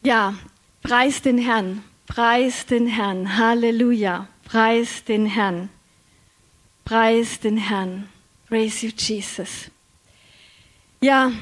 Ja, preis den Herrn, Halleluja, preis den Herrn, praise you Jesus. Ja,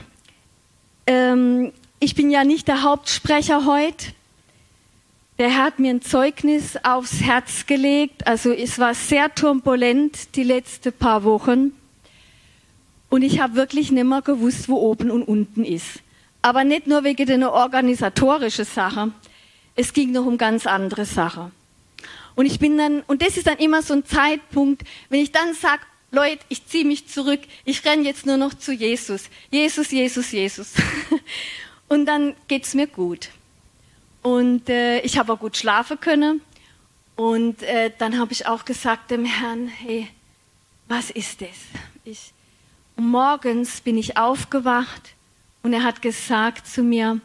ich bin ja nicht der Hauptsprecher heute. Der Herr hat mir ein Zeugnis aufs Herz gelegt, also es war sehr turbulent die letzten paar Wochen und ich habe wirklich nicht mehr gewusst, wo oben und unten ist. Aber nicht nur wegen einer organisatorischen Sache, es ging noch um ganz andere Sachen. Und das ist dann immer so ein Zeitpunkt, wenn ich dann sage, Leute, ich ziehe mich zurück, ich renne jetzt nur noch zu Jesus. Jesus, Jesus, Jesus. Und dann geht's mir gut. Und ich habe auch gut schlafen können. Und dann habe ich auch gesagt dem Herrn, hey, was ist das? Und morgens bin ich aufgewacht und er hat gesagt zu mir,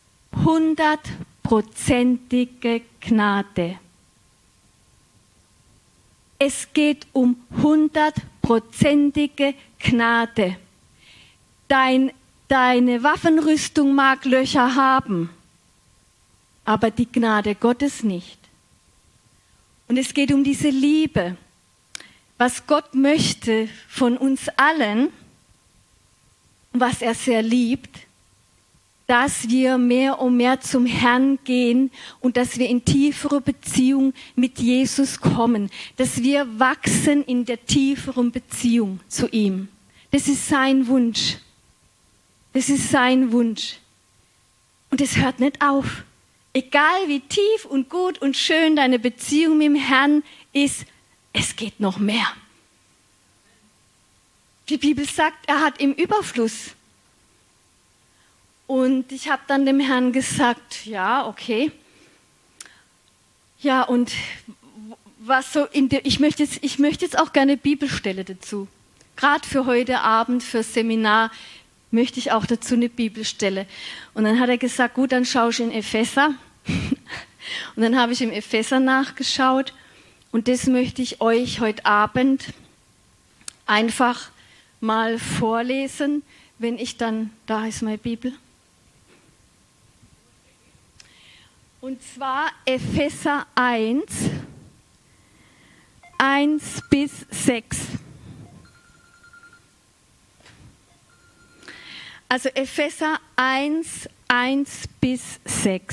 100%ige Gnade. Es geht um 100%ige Gnade. Deine Waffenrüstung mag Löcher haben, aber die Gnade Gottes nicht. Und es geht um diese Liebe. Was Gott möchte von uns allen, was er sehr liebt, dass wir mehr und mehr zum Herrn gehen und dass wir in tiefere Beziehung mit Jesus kommen, dass wir wachsen in der tieferen Beziehung zu ihm. Das ist sein Wunsch. Das ist sein Wunsch. Und es hört nicht auf. Egal wie tief und gut und schön deine Beziehung mit dem Herrn ist, es geht noch mehr. Die Bibel sagt, er hat im Überfluss. Und ich habe dann dem Herrn gesagt, ja, okay. Ja, und was so ich möchte jetzt auch gerne Bibelstelle dazu. Gerade für heute Abend, für das Seminar, möchte ich auch dazu eine Bibelstelle. Und dann hat er gesagt, gut, dann schaue ich in Epheser. Und dann habe ich im Epheser nachgeschaut. Und das möchte ich euch heute Abend einfach mal vorlesen, wenn ich dann, da ist meine Bibel. Und zwar Epheser 1, 1 bis 6. Also Epheser 1, 1 bis 6.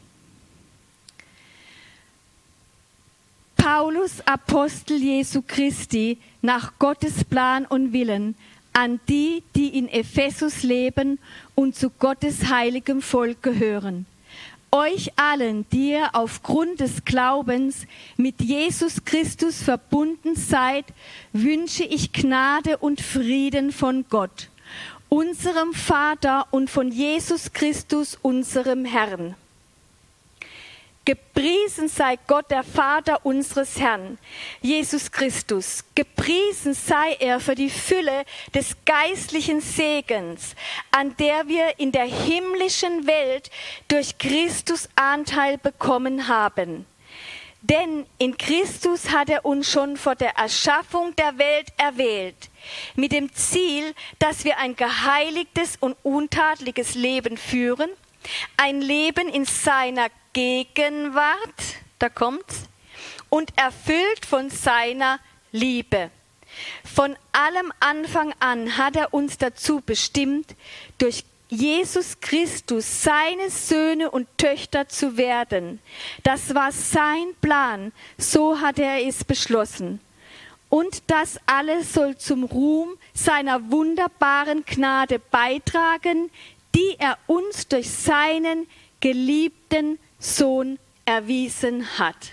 Paulus, Apostel Jesu Christi, nach Gottes Plan und Willen, an die, die in Ephesus leben und zu Gottes heiligem Volk gehören. Euch allen, die ihr aufgrund des Glaubens mit Jesus Christus verbunden seid, wünsche ich Gnade und Frieden von Gott, unserem Vater und von Jesus Christus, unserem Herrn. Gepriesen sei Gott, der Vater unseres Herrn, Jesus Christus. Gepriesen sei er für die Fülle des geistlichen Segens, an der wir in der himmlischen Welt durch Christus Anteil bekommen haben. Denn in Christus hat er uns schon vor der Erschaffung der Welt erwählt, mit dem Ziel, dass wir ein geheiligtes und untadeliges Leben führen, ein Leben in seiner Gegenwart, da kommt's, und erfüllt von seiner Liebe. Von allem Anfang an hat er uns dazu bestimmt, durch Jesus Christus seine Söhne und Töchter zu werden. Das war sein Plan, so hat er es beschlossen. Und das alles soll zum Ruhm seiner wunderbaren Gnade beitragen, die er uns durch seinen geliebten Sohn erwiesen hat.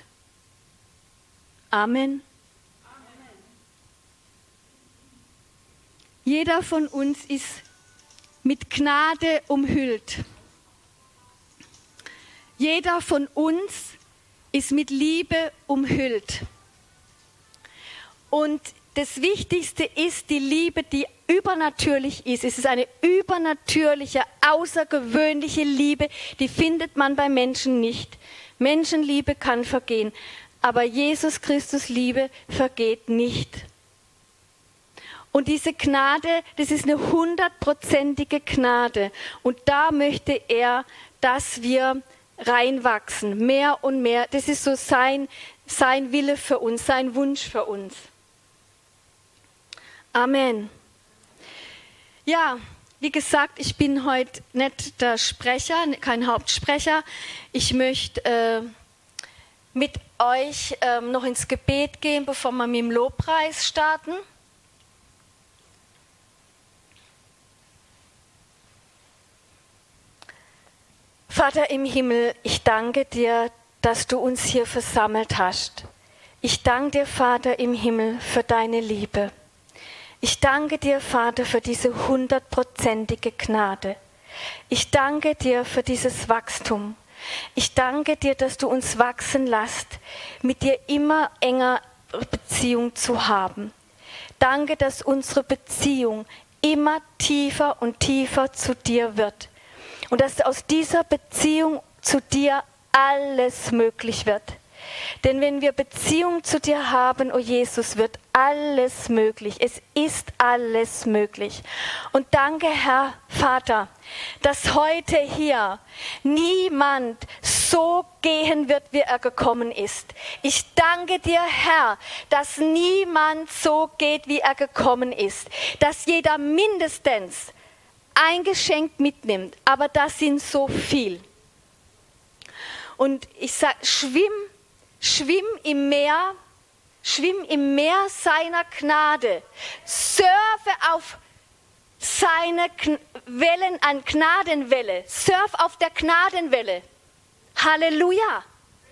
Amen. Jeder von uns ist mit Gnade umhüllt. Jeder von uns ist mit Liebe umhüllt. Und das Wichtigste ist die Liebe, die übernatürlich ist. Es ist eine übernatürliche, außergewöhnliche Liebe, die findet man bei Menschen nicht. Menschenliebe kann vergehen, aber Jesus Christus Liebe vergeht nicht. Und diese Gnade, das ist eine 100%ige Gnade. Und da möchte er, dass wir reinwachsen, mehr und mehr. Das ist so sein Wille für uns, sein Wunsch für uns. Amen. Ja, wie gesagt, ich bin heute nicht der Sprecher, kein Hauptsprecher. Ich möchte mit euch noch ins Gebet gehen, bevor wir mit dem Lobpreis starten. Vater im Himmel, ich danke dir, dass du uns hier versammelt hast. Ich danke dir, Vater im Himmel, für deine Liebe. Ich danke dir, Vater, für diese 100%ige Gnade. Ich danke dir für dieses Wachstum. Ich danke dir, dass du uns wachsen lässt, mit dir immer enger Beziehung zu haben. Danke, dass unsere Beziehung immer tiefer und tiefer zu dir wird. Und dass aus dieser Beziehung zu dir alles möglich wird. Denn wenn wir Beziehung zu dir haben, oh Jesus, wird alles möglich. Es ist alles möglich. Und danke, Herr Vater, dass heute hier niemand so gehen wird, wie er gekommen ist. Ich danke dir, Herr, dass niemand so geht, wie er gekommen ist. Dass jeder mindestens ein Geschenk mitnimmt, aber das sind so viel. Und ich sage, schwimm im Meer seiner Gnade, surfe auf seine Wellen, an Gnadenwelle, surf auf der Gnadenwelle. Halleluja,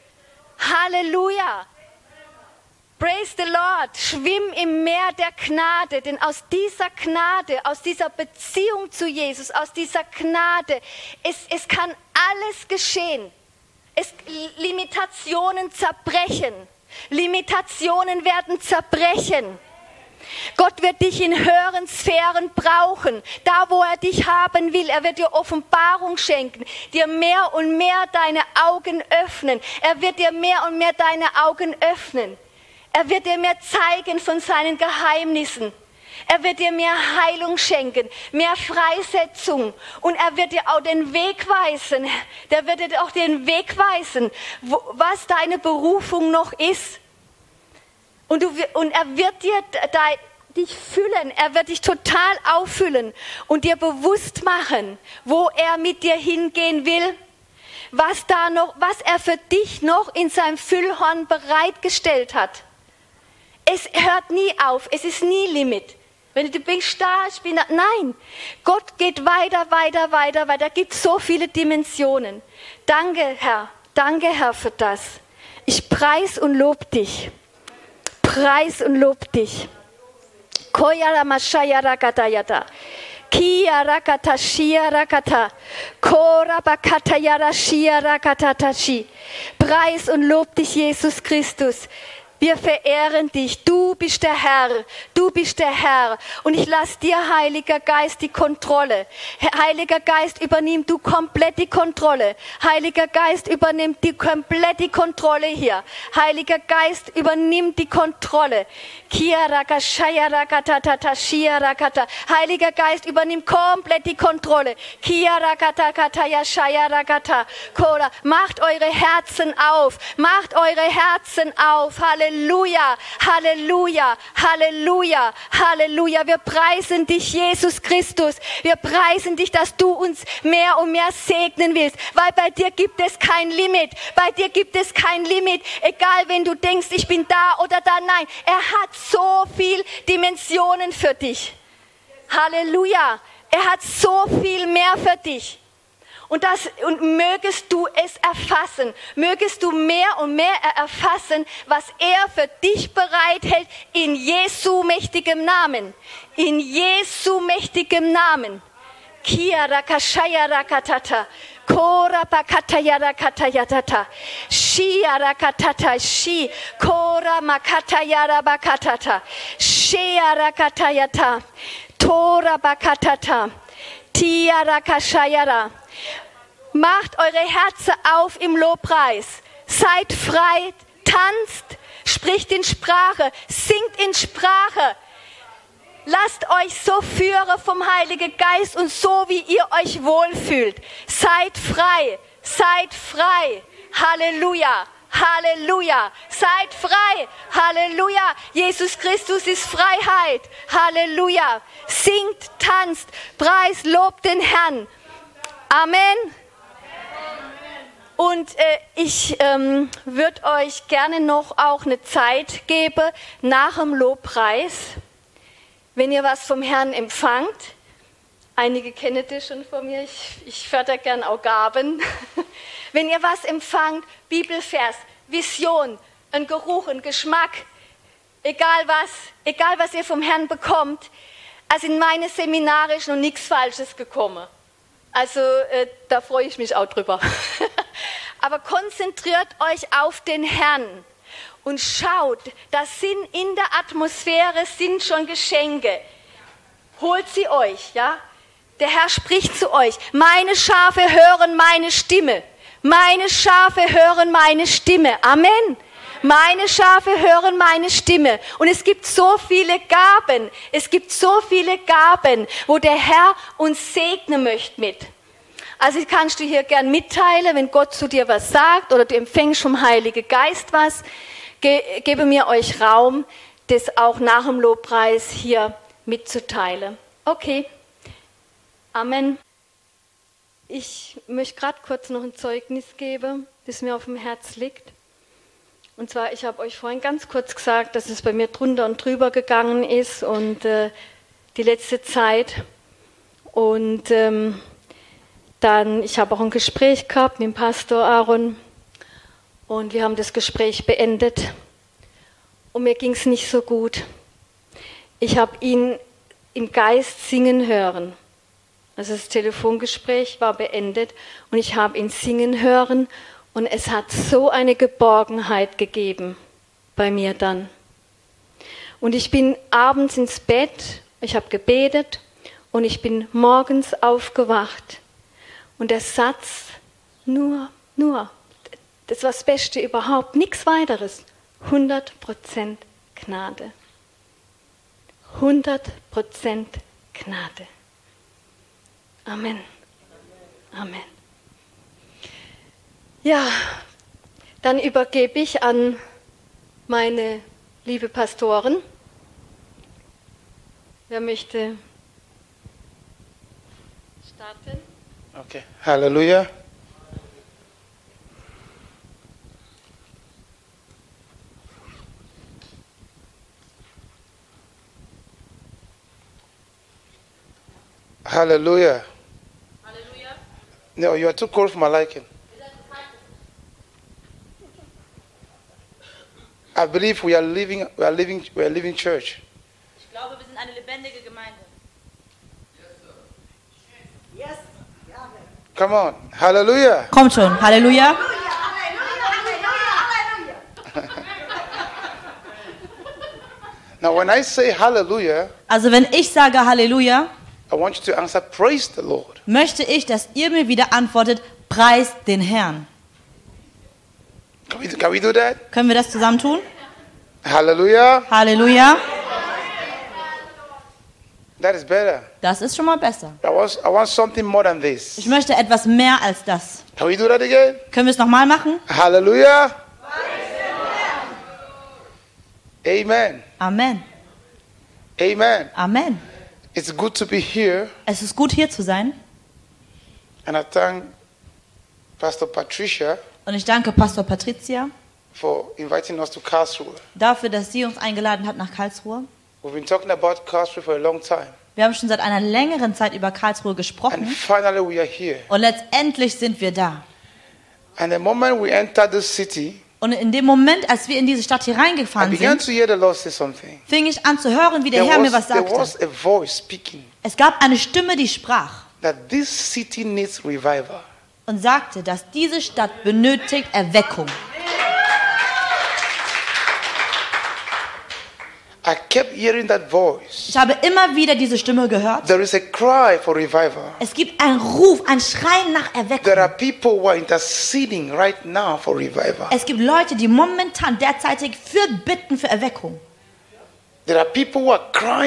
Halleluja. Praise the Lord, schwimm im Meer der Gnade, denn aus dieser Gnade, aus dieser Beziehung zu Jesus, aus dieser Gnade, es kann alles geschehen. Limitationen zerbrechen, Limitationen werden zerbrechen. Gott wird dich in höheren Sphären brauchen, da wo er dich haben will. Er wird dir Offenbarung schenken, dir mehr und mehr deine Augen öffnen. Er wird dir mehr und mehr deine Augen öffnen. Er wird dir mehr zeigen von seinen Geheimnissen. Er wird dir mehr Heilung schenken, mehr Freisetzung. Und er wird dir auch den Weg weisen. Der wird dir auch den Weg weisen, was deine Berufung noch ist. Und er wird dich füllen. Er wird dich total auffüllen und dir bewusst machen, wo er mit dir hingehen will. Was er für dich noch in seinem Füllhorn bereitgestellt hat. Es hört nie auf, es ist nie Limit. Wenn du bist da, ich bin da. Nein, Gott geht weiter. Da gibt es so viele Dimensionen. Danke, Herr, für das. Ich preis und lob dich. Preis und lob dich. Koyara mashaya rakatayata. Kia rakata shia rakata. Kora bakata yara shia rakata tashi. Preis und lob dich, Jesus Christus. Wir verehren dich. Du bist der Herr. Du bist der Herr. Und ich lasse dir, Heiliger Geist, die Kontrolle. Heiliger Geist, übernimm du komplett die Kontrolle. Heiliger Geist, übernimm die komplett die Kontrolle hier. Heiliger Geist, übernimm die Kontrolle. Heiliger Geist, übernimm komplett die Kontrolle. Macht eure Herzen auf. Macht eure Herzen auf. Halleluja, Halleluja, Halleluja, Halleluja. Wir preisen dich, Jesus Christus. Wir preisen dich, dass du uns mehr und mehr segnen willst. Weil bei dir gibt es kein Limit. Bei dir gibt es kein Limit. Egal, wenn du denkst, ich bin da oder da. Nein, er hat so viel Dimensionen für dich. Halleluja. Er hat so viel mehr für dich. Und mögest du es erfassen, mögest du mehr und mehr erfassen, was er für dich bereithält, in Jesu mächtigem Namen. In Jesu mächtigem Namen. Kia rakashaya rakatata. Kora pakataya rakatayatata. Shia rakatata shi. Kora makataya rabakatata. Shia rakatayata. Tora bakatata. Tia rakashayara. Macht eure Herzen auf im Lobpreis. Seid frei, tanzt, spricht in Sprache, singt in Sprache. Lasst euch so führen vom Heiligen Geist und so, wie ihr euch wohlfühlt. Seid frei, seid frei. Halleluja, Halleluja. Seid frei, Halleluja. Jesus Christus ist Freiheit. Halleluja. Singt, tanzt, preist, lobt den Herrn. Amen. Und ich würde euch gerne noch auch eine Zeit geben nach dem Lobpreis, wenn ihr was vom Herrn empfangt. Einige kennen das schon von mir, ich fördere gern auch Gaben. Wenn ihr was empfangt, Bibelvers, Vision, ein Geruch, ein Geschmack, egal was ihr vom Herrn bekommt. Also in meine Seminare ist noch nichts Falsches gekommen. Also da freue ich mich auch drüber. Aber konzentriert euch auf den Herrn und schaut, das sind in der Atmosphäre sind schon Geschenke. Holt sie euch, ja? Der Herr spricht zu euch. Meine Schafe hören meine Stimme. Meine Schafe hören meine Stimme. Amen. Meine Schafe hören meine Stimme. Und es gibt so viele Gaben. Es gibt so viele Gaben, wo der Herr uns segnen möchte mit. Also kannst du hier gern mitteilen, wenn Gott zu dir was sagt oder du empfängst vom Heiligen Geist was. Gebe mir euch Raum, das auch nach dem Lobpreis hier mitzuteilen. Okay. Amen. Ich möchte gerade kurz noch ein Zeugnis geben, das mir auf dem Herz liegt. Und zwar, ich habe euch vorhin ganz kurz gesagt, dass es bei mir drunter und drüber gegangen ist und die letzte Zeit. Und dann, ich habe auch ein Gespräch gehabt mit dem Pastor Aaron und wir haben das Gespräch beendet. Und mir ging es nicht so gut. Ich habe ihn im Geist singen hören. Also das Telefongespräch war beendet und ich habe ihn singen hören und es hat so eine Geborgenheit gegeben bei mir dann. Und ich bin abends ins Bett, ich habe gebetet und ich bin morgens aufgewacht. Und der Satz, nur, das war das Beste überhaupt, nichts weiteres, 100% Gnade. 100% Gnade. Amen. Amen. Ja, dann übergebe ich an meine liebe Pastoren. Wer möchte starten? Okay, Halleluja. Hallelujah. Hallelujah. No, you are too cold for my liking. I believe we are living church. Ich glaube, wir sind eine lebendige Gemeinde. Yes. Come on. Hallelujah. Kommt schon. Halleluja. Now when I say hallelujah, Also wenn ich sage Halleluja, I want you to answer praise the Lord. möchte ich, dass ihr mir wieder antwortet, preist den Herrn. Can we do that? Können wir das zusammen tun? Hallelujah. Halleluja. That is better. Das ist schon mal besser. I want something more than this. Ich möchte etwas mehr als das. Can we do that again? Können wir es nochmal machen? Hallelujah. Amen. Amen. Amen. Amen. It's good to be here, Es ist gut, hier zu sein. and I thank Pastor Patricia Und ich danke Pastor Patricia for inviting us to Karlsruhe. dafür, dass sie uns eingeladen hat nach Karlsruhe. We've been talking about Karlsruhe for a long time, Wir haben schon seit einer längeren Zeit über Karlsruhe and gesprochen. finally we are here. Und letztendlich sind wir da. And the moment we entered the city, Und in dem Moment, als wir in diese Stadt hier I reingefahren began sind, to hear the Lord say something. fing ich an zu hören, wie der Herr mir was There sagte. was a voice speaking Es gab eine Stimme, die sprach that this city needs revival. und sagte, dass diese Stadt benötigt Erweckung. I kept hearing that voice. Ich habe immer wieder diese Stimme gehört. There is a cry for revival. Es gibt einen Ruf, ein Schreien nach There Erweckung. are people who are interceding right now for revival. Es gibt Leute, die momentan derzeitig bitten für Erweckung. There are people who are crying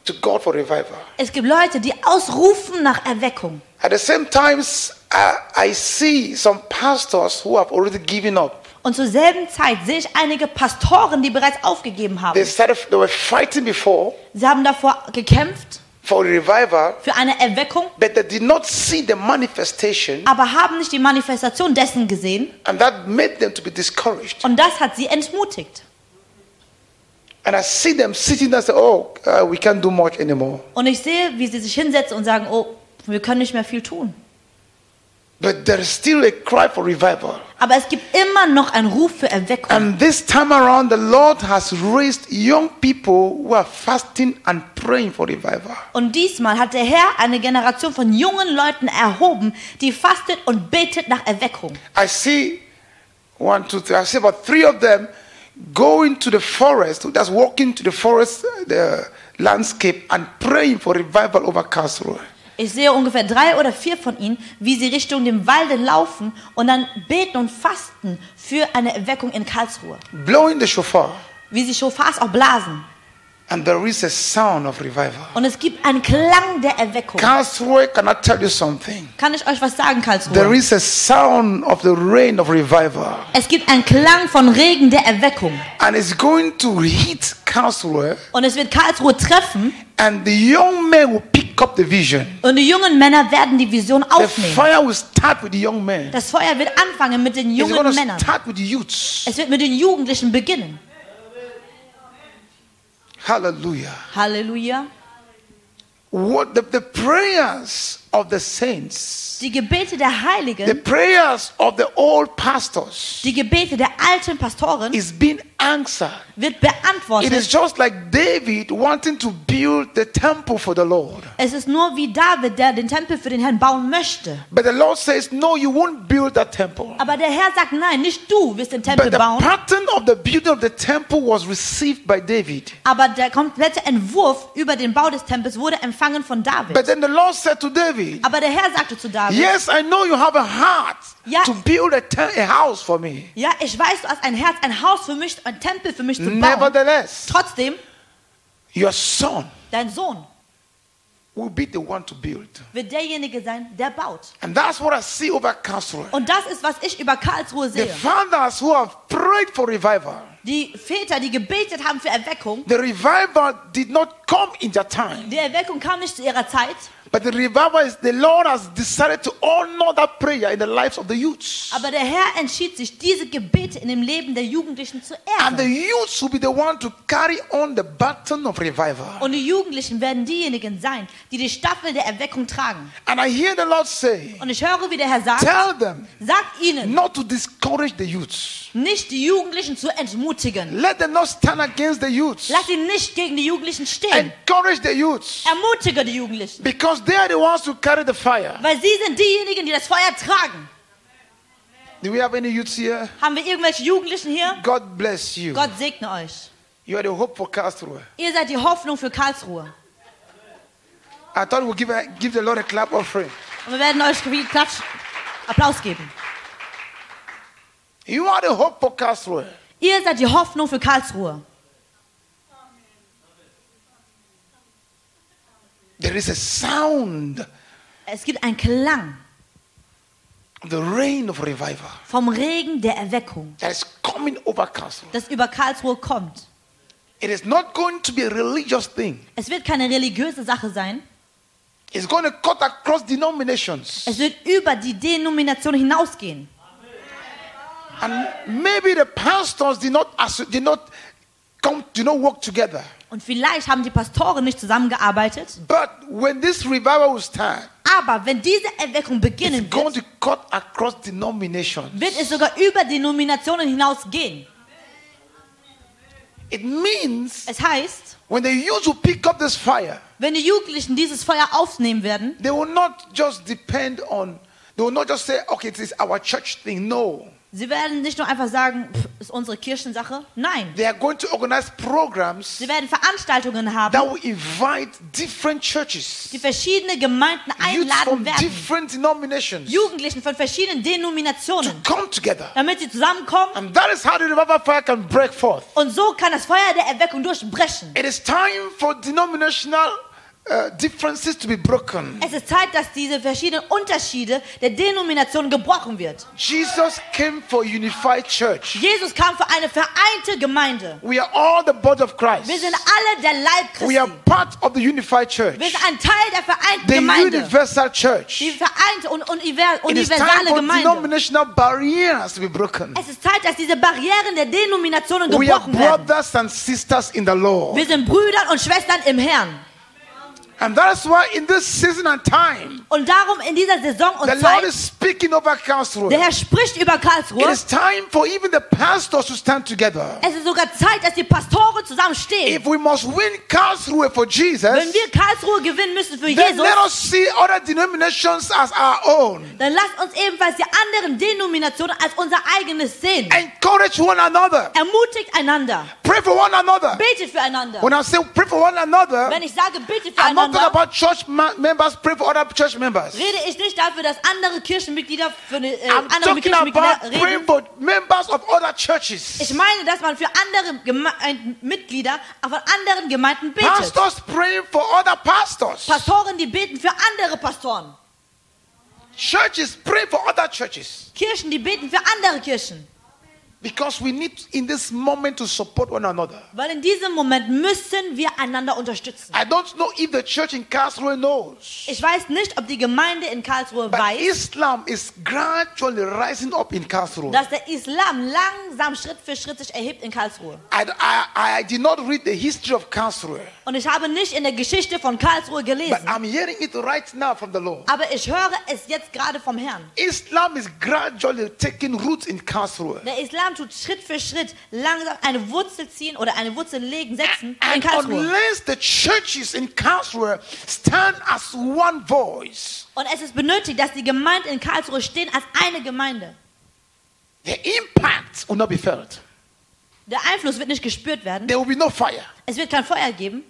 to God for revival. Es gibt Leute, die ausrufen nach Erweckung. At the same time, I see some pastors who have already given up. Und zur selben Zeit sehe ich einige Pastoren, die bereits aufgegeben haben. They were fighting before Sie haben davor gekämpft for revival, für eine Erweckung, but they did not see the manifestation, aber haben nicht die Manifestation dessen gesehen. and that made them to be discouraged. Und das hat sie entmutigt. And I see them sitting there and say, "Oh, we can't do much anymore." Und ich sehe, wie sie sich hinsetzen und sagen, oh, wir können nicht mehr viel tun. But there is still a cry for revival. Aber es gibt immer noch einen Ruf für Erweckung. And this time around, the Lord has raised young people who are fasting and praying for revival. Und diesmal hat der Herr eine Generation von jungen Leuten erhoben, die fastet und betet nach Erweckung. I see 1, 2, 3. I see about 3 of them going to the forest, just walking to the forest, the landscape, and praying for revival over Karlsruhe. Ich sehe ungefähr 3 oder 4 von ihnen, wie sie Richtung dem Walde laufen und dann beten und fasten für eine Erweckung in Karlsruhe. Blowing the shofar, Wie sie Schofars auch blasen. and there is a sound of revival. Und es gibt einen Klang der Erweckung. Karlsruhe, can I tell you something? Kann ich euch was sagen, There Karlsruhe? is a sound of the rain of revival, Es gibt einen Klang von Regen der Erweckung. and it's going to hit Karlsruhe, Und es wird Karlsruhe treffen and the young men will pick up the vision. und die jungen Männer werden die Vision The aufnehmen. fire will start with the young men. Das Feuer wird anfangen mit den It's jungen going to Männern. start with the youths. Es wird mit den Jugendlichen beginnen. Hallelujah. Halleluja. What the prayers of the saints, Die Gebete der the Heiligen, prayers of the old pastors die Gebete der alten Pastoren is being answered. wird It is beantwortet. just like David wanting to build the temple for the Lord. Es ist nur wie David, der den Tempel für den Herrn bauen möchte. But the Lord says, no, you won't build that temple. Aber der Herr sagt, nein, nicht du wirst den But Tempel the bauen. pattern of the building of the temple was received by David. Aber der komplette Entwurf über den Bau des Tempels wurde empfangen von But David. then the Lord said to David, Aber der Herr sagte zu David, yes, I know you have a heart Ja. to build a house for me. ja, ich weiß, du hast ein Herz, ein Haus für mich, ein Tempel für mich zu bauen. Nevertheless, Trotzdem, your son dein Sohn will be the one to build. wird derjenige sein, der baut. And that's what I see over Karlsruhe. Und das ist, was ich über Karlsruhe The sehe. fathers who have prayed for revival, Die Väter, die gebetet haben für Erweckung, the revival did not come in their time. die Erweckung kam nicht zu ihrer Zeit, But the revival is the Lord has decided to honor that prayer in the lives of the youths. aber der Herr entschied sich, diese Gebete in dem Leben der Jugendlichen zu And the ehren. youths will be the one to carry on the baton of revival. Und die Jugendlichen werden diejenigen sein, die die Staffel der Erweckung tragen. And I hear the Lord say, Und ich höre, wie der Herr sagt, tell them sagt ihnen, not to discourage the youths. nicht die Jugendlichen zu entmutigen. Let them not stand against the youths. Lass sie nicht gegen die Jugendlichen stehen. Encourage the youths. Ermutige die Jugendlichen. Because they are the ones who carry the fire. Weil sie sind diejenigen, die das Feuer tragen. Do we have any youths here? Haben wir irgendwelche Jugendlichen hier? God bless you. Gott segne euch. You are the hope for Karlsruhe. Ihr seid die Hoffnung für Karlsruhe. I thought we'd give the Lord a clap offering. Und wir werden euch viel Applaus geben. You are the hope for Karlsruhe. Ihr seid die Hoffnung für Karlsruhe. There is a sound Es gibt einen Klang of the rain of revival vom Regen der Erweckung, that is coming over Karlsruhe. das über Karlsruhe kommt. It is not going to be a religious thing. Es wird keine religiöse Sache sein. It's going to cut across denominations. Es wird über die Denomination hinausgehen. And maybe the pastors did not work together. Und vielleicht haben die Pastoren nicht zusammengearbeitet. But when this revival will start, Aber wenn diese Erweckung beginnen it's going wird, to cut across denominations. wird es sogar über Denominationen hinausgehen. It means Es heißt, when the youth will pick up this fire, wenn die Jugendlichen dieses Feuer aufnehmen werden, they will not just say, okay, it is our church thing. No. Sie werden nicht nur einfach sagen, ist unsere Kirchensache. Nein, They are going to organize programs sie werden Veranstaltungen haben, that will invite different churches, die verschiedene Gemeinden youth einladen from werden. different denominations Jugendlichen von verschiedenen Denominationen, come together. damit sie zusammenkommen. And that is how the revival fire can break forth. Und so kann das Feuer der Erweckung durchbrechen. It is time for denominational differences to be broken. Es ist Zeit, dass diese verschiedenen Unterschiede der Denomination gebrochen wird. Jesus came for a unified church. Jesus kam für eine vereinte Gemeinde. We are all the body of Christ. Wir sind alle der Leib We are Christi. part of the unified church, Wir sind ein Teil der vereinten the Gemeinde. universal church. Die vereinte und It is time universale for Gemeinde. denominational barriers to be broken. Es ist Zeit, dass diese Barrieren der Denominationen We are gebrochen werden. brothers and sisters in the Lord. Wir sind Brüder und Schwestern im Herrn. And that is why in this season and time, Und darum in dieser Saison und the Lord Zeit, is speaking over Karlsruhe. der Herr spricht über It Karlsruhe. is time for even the pastors to stand together. Es ist sogar Zeit, dass die Pastoren zusammenstehen. If we must win Karlsruhe for Jesus, Wenn wir Karlsruhe gewinnen müssen für then Jesus, let us see other denominations as our own. dann lasst uns ebenfalls die anderen Denominationen als unser eigenes sehen. Encourage one another. Ermutigt einander. Pray for one another. Betet füreinander. When I say pray for one another, Wenn ich sage, betet I'm not talking füreinander, about church members pray for other church members. rede ich nicht dafür, dass andere Kirchenmitglieder für I'm andere talking Kirchenmitglieder about praying reden. for members of other churches. Ich meine, dass man für andere Mitglieder von anderen Gemeinden betet. Pastors praying for other pastors. Pastoren, die beten für andere Pastoren. Churches pray for other churches. Kirchen, die beten für andere Kirchen. Because we need in this moment to support one another. Weil in diesem Moment müssen wir einander unterstützen. I don't know if the church in Karlsruhe knows, Ich weiß nicht, ob die Gemeinde in Karlsruhe but weiß, Islam is gradually rising up in Karlsruhe. dass der Islam langsam Schritt für Schritt sich erhebt in Karlsruhe. I did not read the history of Karlsruhe, Und ich habe nicht in der Geschichte von Karlsruhe but gelesen. I'm hearing it right now from the Lord. Aber ich höre es jetzt gerade vom Herrn. Islam is gradually taking root in Karlsruhe. Der Islam tut Schritt für Schritt langsam eine Wurzel ziehen oder eine Wurzel setzen in And Karlsruhe. unless the churches in Karlsruhe stand as one voice, Und es ist benötigt, dass die Gemeinden in Karlsruhe stehen als eine Gemeinde. the impact will not be felt. Der Einfluss wird nicht gespürt werden. There will be no fire. Es wird kein Feuer geben.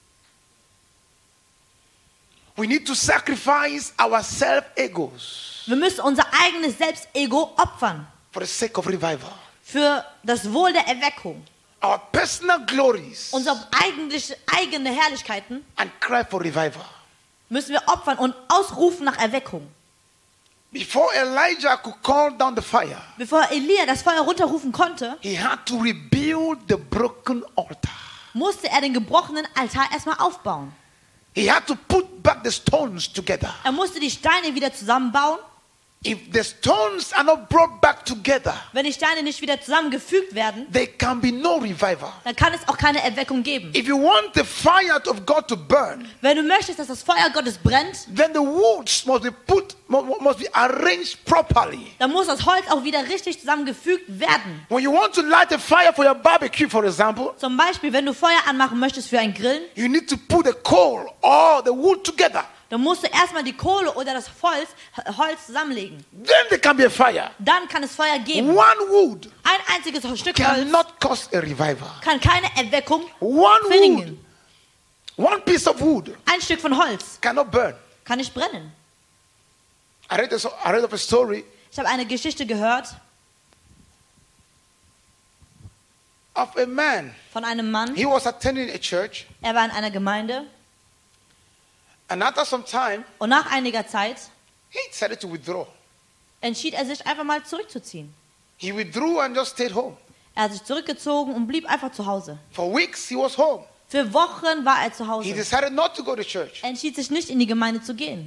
We need to sacrifice our self-egos Wir müssen unser eigenes Selbstego opfern for the sake of revival. für das Wohl der Erweckung. Our personal glories Unsere eigene Herrlichkeiten and cry for revival. müssen wir opfern und ausrufen nach Erweckung. Before Elijah could call down the fire, Bevor Elia das Feuer runterrufen konnte, he had to rebuild the broken altar. musste er den gebrochenen Altar erstmal aufbauen. He had to put back the stones together. Er musste die Steine wieder zusammenbauen. If the stones are not brought back together, Wenn die Steine nicht wieder zusammengefügt werden, there can be no revival. dann kann es auch keine Erweckung geben. If you want the fire of God to burn, Wenn du möchtest, dass das Feuer Gottes brennt, then the woods must be arranged properly. dann muss das Holz auch wieder richtig zusammengefügt werden. When you want to light a fire for your barbecue, for example, Zum Beispiel, wenn du Feuer anmachen möchtest für ein Grillen, you need to put the coal or the wood together. dann musst du erstmal die Kohle oder das Holz zusammenlegen. Then there can be a fire. Dann kann es Feuer geben. One wood Ein einziges Stück Holz cannot cause a revival. kann keine Erweckung One wood, verhindern. one piece of wood Ein Stück von Holz cannot burn. kann nicht brennen. I read of a story Ich habe eine Geschichte gehört of a man. von einem Mann. He was attending a church, Er war in einer Gemeinde and after some time, und nach einiger Zeit he decided to withdraw. entschied er sich einfach mal zurückzuziehen. He withdrew and just stayed home. Er hat sich zurückgezogen und blieb einfach zu Hause. For weeks, he was home. Für Wochen war er zu He Hause. decided not to go to church. Er entschied sich nicht, in die Gemeinde zu gehen.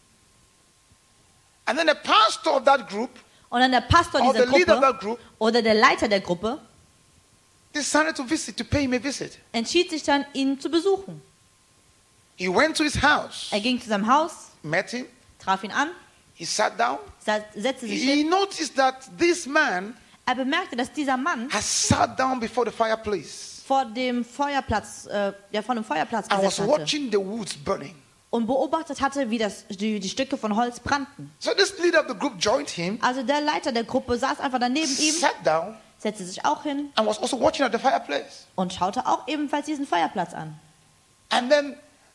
And then the pastor of that group, Und dann der Pastor or dieser the leader of Gruppe that group, oder der Leiter der Gruppe decided to pay him a visit. entschied sich dann, ihn zu besuchen. He went to his house, Er ging zu seinem Haus, met him, traf ihn an, he sat down. setzte sich He hin. noticed that this man Er bemerkte, dass dieser Mann has sat down before the fireplace vor dem Feuerplatz and was gesessen hatte watching the woods burning. und beobachtet hatte, wie die Stücke von Holz brannten. So this leader of the group joined him, Also der Leiter der Gruppe saß einfach daneben ihm, sat down, setzte sich auch hin and was also watching at the fireplace. und schaute auch ebenfalls diesen Feuerplatz an. And then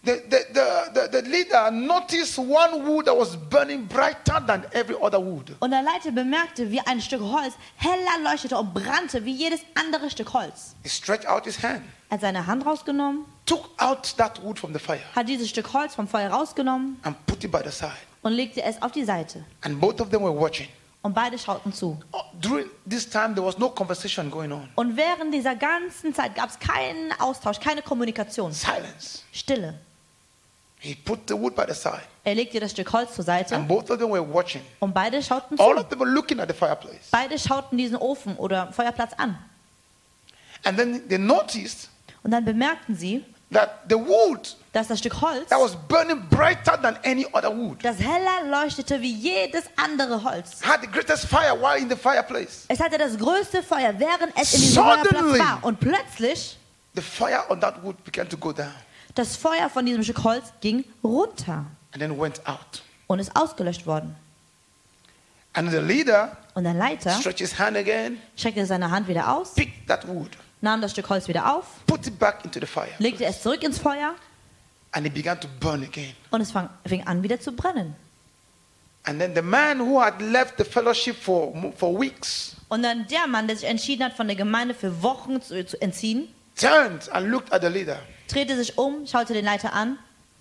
the leader noticed one wood that was burning brighter than every other wood. Und der Leiter bemerkte, wie ein Stück Holz heller leuchtete und brannte wie jedes andere Stück Holz. He stretched out his hand, Er hat seine Hand rausgenommen, took out that wood from the fire, hat dieses Stück Holz vom Feuer rausgenommen and put it by the side. und legte es auf die Seite. And both of them were watching. Und beide schauten zu. During this time, there was no conversation going on. Und während dieser ganzen Zeit gab es keinen Austausch, keine Kommunikation. Silence. Stille. He put the wood by the side, Er legte das Stück Holz zur Seite and both of them were watching. und beide schauten All zu. of them were looking at the fireplace. Beide schauten diesen Ofen oder Feuerplatz an. And then they noticed Und dann bemerkten sie, that the wood dass das Stück Holz, that was burning brighter than any other wood das heller leuchtete wie jedes andere Holz. had the greatest fire while in the fireplace. Es hatte das größte Feuer, während es in diesem Suddenly. Feuerplatz war. Und plötzlich, The fire on that wood began to go down das Feuer von diesem Stück Holz ging runter and then went out. und ist ausgelöscht worden. And the leader Und der Leiter stretched his hand again, streckte seine Hand wieder aus, picked that wood, nahm das Stück Holz wieder auf, put it back into the fire, legte es zurück ins Feuer and it began to burn again. und es fing an wieder zu brennen. And then the man who had left the fellowship for weeks Und dann der Mann, der sich entschieden hat, von der Gemeinde für Wochen zu entziehen, turned and looked at the leader. drehte sich um, schaute den Leiter an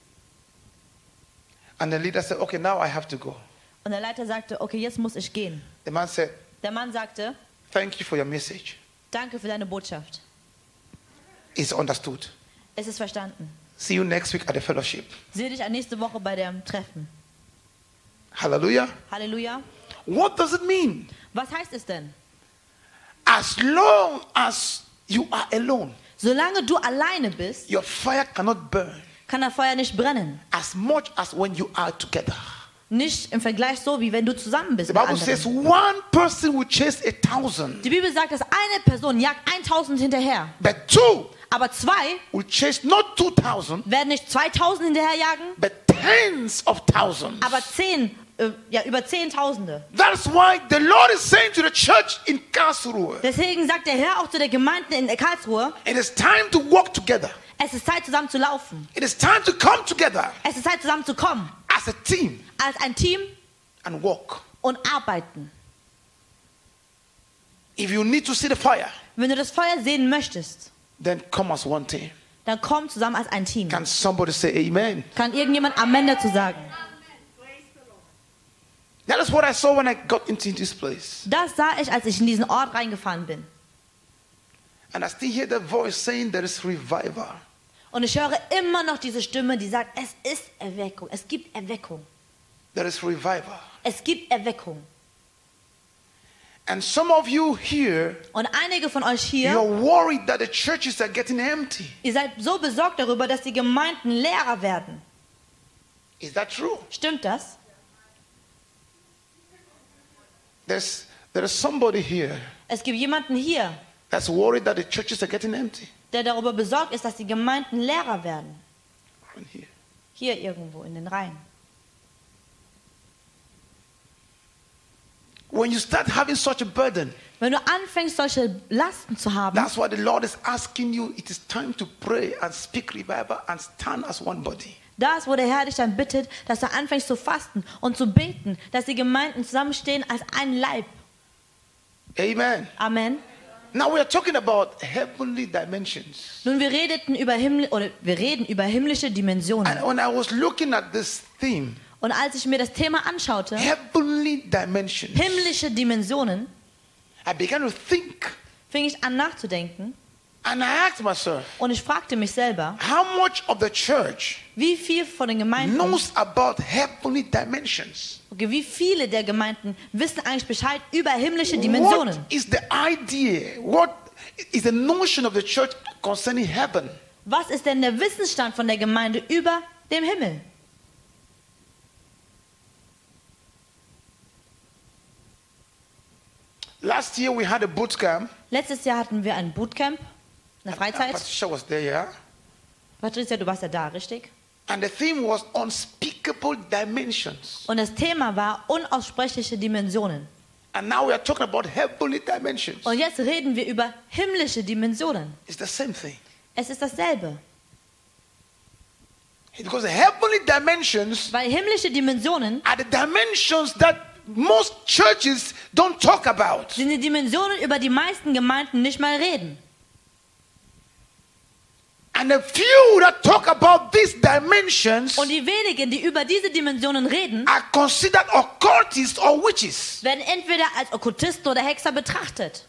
And the leader said, okay, now I have to go. und der Leiter sagte, okay, jetzt muss ich gehen. The man said, Der Mann sagte, thank you for your message. danke für deine Botschaft. It's understood. Es ist verstanden. See you next week at the fellowship. Sehe dich nächste Woche bei dem Treffen. Hallelujah. Halleluja. What does it mean? Was heißt es denn? As long as you are alone, Solange du alleine bist, your fire cannot burn kann das Feuer nicht brennen. as much as when you are together. Nicht im Vergleich so, wie wenn du zusammen bist The mit Bible says anderen. one person will chase 1,000, Die Bibel sagt, dass eine Person jagt 1000 hinterher. but two Aber zwei will chase not 2,000, werden nicht 2000 hinterherjagen, but tens of thousands. aber über Zehntausende. That's why the Lord is saying to the church in Karlsruhe, Deswegen sagt der Herr auch zu der Gemeinde in Karlsruhe, it is time to walk together. es ist Zeit zusammen zu laufen. It is time to come together Es ist Zeit zusammen zu kommen. as a team Als ein Team and walk. und arbeiten. If you need to see the fire, Wenn du das Feuer sehen möchtest, then come as one team. dann komm zusammen als ein Team. Can somebody say amen? Kann irgendjemand Amen dazu sagen? That is what I saw when I got into this place. Das sah ich, als ich in diesen Ort reingefahren bin. And I still hear the voice saying there is revival. Und ich höre immer noch diese Stimme, die sagt, es ist Erweckung. Es gibt Erweckung. There is revival. Es gibt Erweckung. And some of you here, Und einige von euch hier, you're worried that the churches are getting empty. ihr seid so besorgt darüber, dass die Gemeinden leerer werden. Is that true? Stimmt das? There is somebody here Es gibt jemanden hier, that's worried that the churches are getting empty. der darüber besorgt ist, dass die Gemeinden leerer werden. And here. Hier irgendwo in den Reihen. When you start having such a burden, Wenn du anfängst, solche Lasten zu haben, that's why the Lord is asking you, it is time to pray and speak revival and stand as one body. das, wo der Herr dich dann bittet, dass du anfängst zu fasten und zu beten, dass die Gemeinden zusammenstehen als ein Leib. Amen. Amen. Now we are talking about heavenly dimensions. Nun, wir reden über himmlische Dimensionen. And when I was looking at this theme, Und als ich mir das Thema anschaute, heavenly dimensions, himmlische Dimensionen, I began to think fing ich an nachzudenken and I asked myself, und ich fragte mich selber, how much of the church wie viel von den Gemeinden, knows about heavenly dimensions? okay, wie viele der Gemeinden wissen eigentlich Bescheid über himmlische Dimensionen? What is the idea? What is the notion of the church concerning heaven? Was ist denn der Wissensstand von der Gemeinde über dem Himmel? Last year we had a boot camp. Letztes Jahr hatten wir ein Bootcamp, eine Freizeit. Patricia was there, yeah? Patricia, du warst ja da, richtig? And the theme was unspeakable dimensions. Und das Thema war unaussprechliche Dimensionen. And now we are talking about heavenly dimensions. Und jetzt reden wir über himmlische Dimensionen. It's the same thing. Es ist dasselbe. Because the heavenly dimensions Weil himmlische Dimensionen are the dimensions that most churches don't talk about. sind die Dimensionen, über die meisten Gemeinden nicht mal reden. And the few that talk about these dimensions Und die wenigen, die über diese Dimensionen reden, are considered occultists or witches. werden entweder als Okkultisten oder Hexer betrachtet.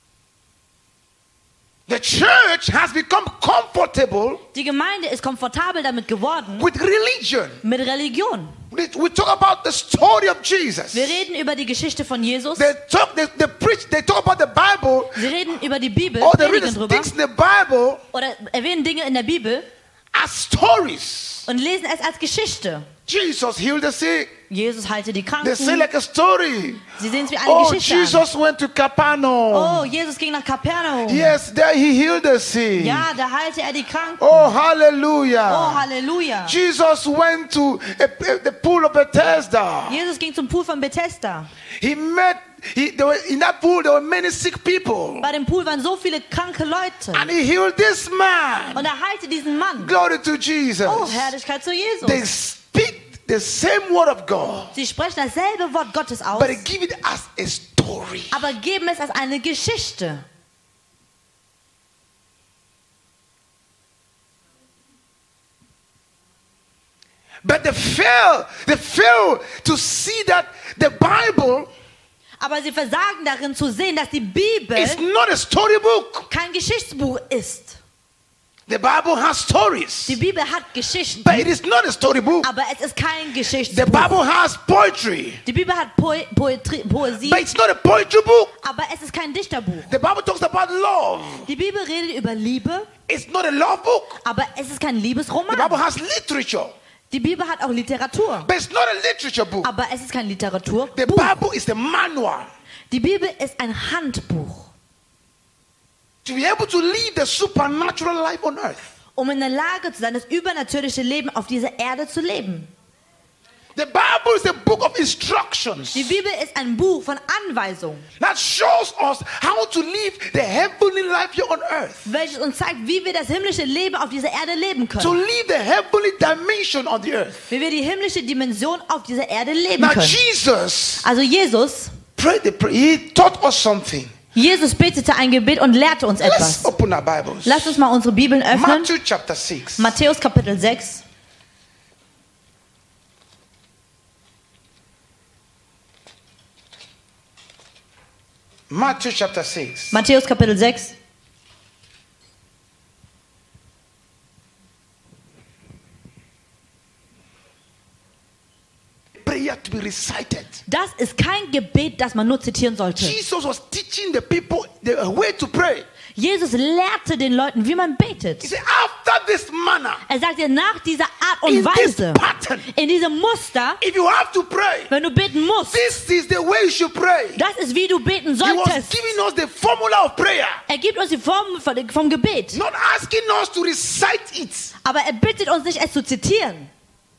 The church has become comfortable Die Gemeinde ist komfortabel damit geworden, with religion. mit Religion. We talk about the story of Jesus. Wir reden über die Geschichte von Jesus. They talk about the Bible, Sie reden über die Bibel, or they read predigen the drüber things in the Bible oder erwähnen Dinge in der Bibel as stories. und lesen es als Geschichte. Jesus healed the sick. Jesus heilte die They say Kranken. like a story. Sie sehen es wie eine Oh, Geschichte an. Jesus went to Capernaum. Oh, Jesus ging nach Kapernaum. Yes, there he healed the sick. Ja, da heilte er die Kranken. Oh, hallelujah. Oh, Halleluja. Jesus went to the pool of Bethesda. Jesus ging zum Pool von Bethesda. In that pool there were many sick people. Bei dem Pool waren so viele kranke Leute. And he healed this man. Und er heilte diesen Mann. Glory to Jesus. Oh, Herrlichkeit zu They Jesus. speak the same word of God, Sie sprechen dasselbe Wort Gottes aus, but they give it as a story. aber geben es als eine Geschichte. But they fail to see that the Bible Aber sie versagen darin zu sehen, dass die Bibel is not a storybook. kein Geschichtsbuch ist. The Bible has stories, Die Bibel hat Geschichten, but it is not a storybook. aber es ist kein The Geschichtsbuch. Bible has poetry, Die Bibel hat Poesie, but it's not a poetry book. aber es ist kein Dichterbuch. The Bible talks about love. Die Bibel redet über Liebe, It's not a love book. aber es ist kein The Bible Liebesroman. has literature, Die Bibel hat auch Literatur, but it's not a literature book. aber es ist kein Literaturbuch. The Bible is the manual Die Bibel ist ein Handbuch, to be able to live the supernatural life on earth. um in der Lage zu sein, das übernatürliche Leben auf dieser Erde zu leben. The Bible is a book of instructions Die Bibel ist ein Buch von Anweisungen, that shows us how to live the heavenly life here on earth. welches uns zeigt, wie wir das himmlische Leben auf dieser Erde leben To können. live the heavenly dimension on the earth. Wie wir die himmlische Dimension auf dieser Erde leben Now können. Jesus Also Jesus he taught us something. Jesus betete ein Gebet und lehrte uns Let's etwas. open our Bibles. Lasst uns mal unsere Bibeln öffnen. Matthew chapter 6. Matthäus Kapitel 6. Matthew chapter 6. Matthäus Kapitel 6. Prayer to be recited. Das ist kein Gebet, das man nur zitieren sollte. Jesus was teaching the people the way to pray. Jesus lehrte den Leuten, wie man betet. He said, after this manner, Er sagte, nach dieser Art und in this Weise, pattern, in diesem Muster, if you have to pray, wenn du beten musst, this is the way you should pray. das ist, wie du beten He was solltest. giving us the formula of prayer, Er gibt uns die Form vom Gebet, not asking us to recite it. aber er bittet uns nicht, es zu zitieren.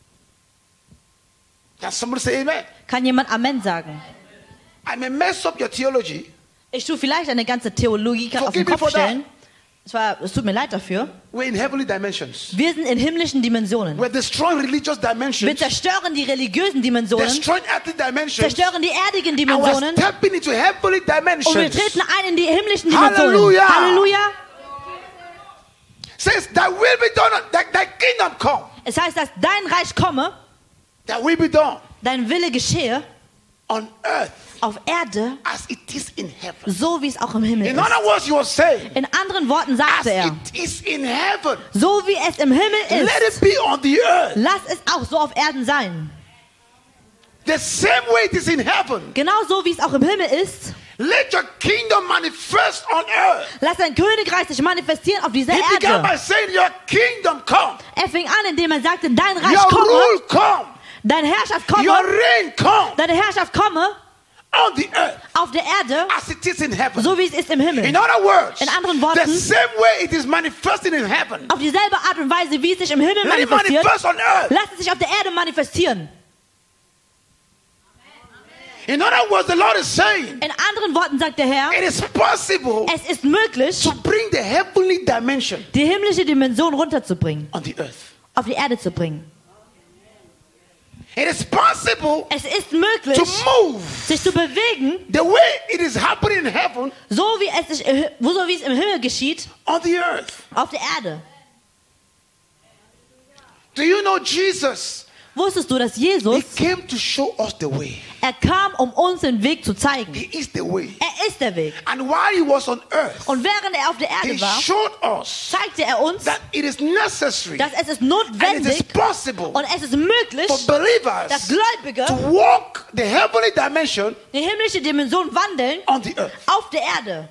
Can somebody say amen? Kann jemand Amen sagen? I may mess up your theology. Ich tue vielleicht eine ganze Theologie auf den Forgive me Kopf for stellen. Es tut mir leid dafür. We're in heavenly dimensions. Wir sind in himmlischen Dimensionen. We're destroying religious Wir dimensions, zerstören die religiösen Dimensionen, destroying earthly dimensions, zerstören die erdigen and Dimensionen we're stepping into heavenly und wir dimensions. treten ein in die himmlischen Dimensionen. Halleluja. Halleluja. Says, thy will be done, thy kingdom come. Es heißt, dass dein Reich komme, Thy will be done dein Wille geschehe on earth auf Erde, as it is in heaven. so wie es auch im Himmel In ist. other words, you are saying, In anderen Worten as sagte er, it is in heaven, so wie es im Himmel let ist, it be on the earth. lass es auch so auf Erden sein. The same way it is in heaven. Genau so wie es auch im Himmel ist, Let your kingdom manifest on earth. lass dein Königreich sich manifestieren auf dieser He began by Erde. saying, your kingdom come, Er fing an, indem er sagte, dein Reich your komme, rule come, deine Herrschaft your komme, reign come. deine Herrschaft komme on the earth auf der Erde, as it is in heaven. so wie es ist im Himmel. In other words, In anderen Worten, the same way it is manifesting in heaven, auf dieselbe Art und Weise, wie es sich im Himmel let it manifestiert, manifest on earth. lasst es sich auf der Erde manifestieren. In other words, the Lord is saying, In anderen Worten sagt der Herr, it is possible es ist möglich, to bring the heavenly dimension die himmlische Dimension runterzubringen, on the earth. auf die Erde zu bringen. It is possible Es ist möglich, to move sich zu bewegen, the way it is happening in heaven so wie es im Himmel geschieht, on the earth. auf der Erde. Do you know Jesus? Wusstest du, dass He Jesus, came to show us the way. er kam, um uns den Weg zu zeigen. He is the way. Er ist der Weg. And while he was on earth, Und während er auf der he Erde war, showed us zeigte er uns, that it is necessary dass es ist and it notwendig is possible und es ist möglich, for believers dass Gläubige to walk the heavenly dimension die himmlische Dimension wandeln on the earth. auf der Erde.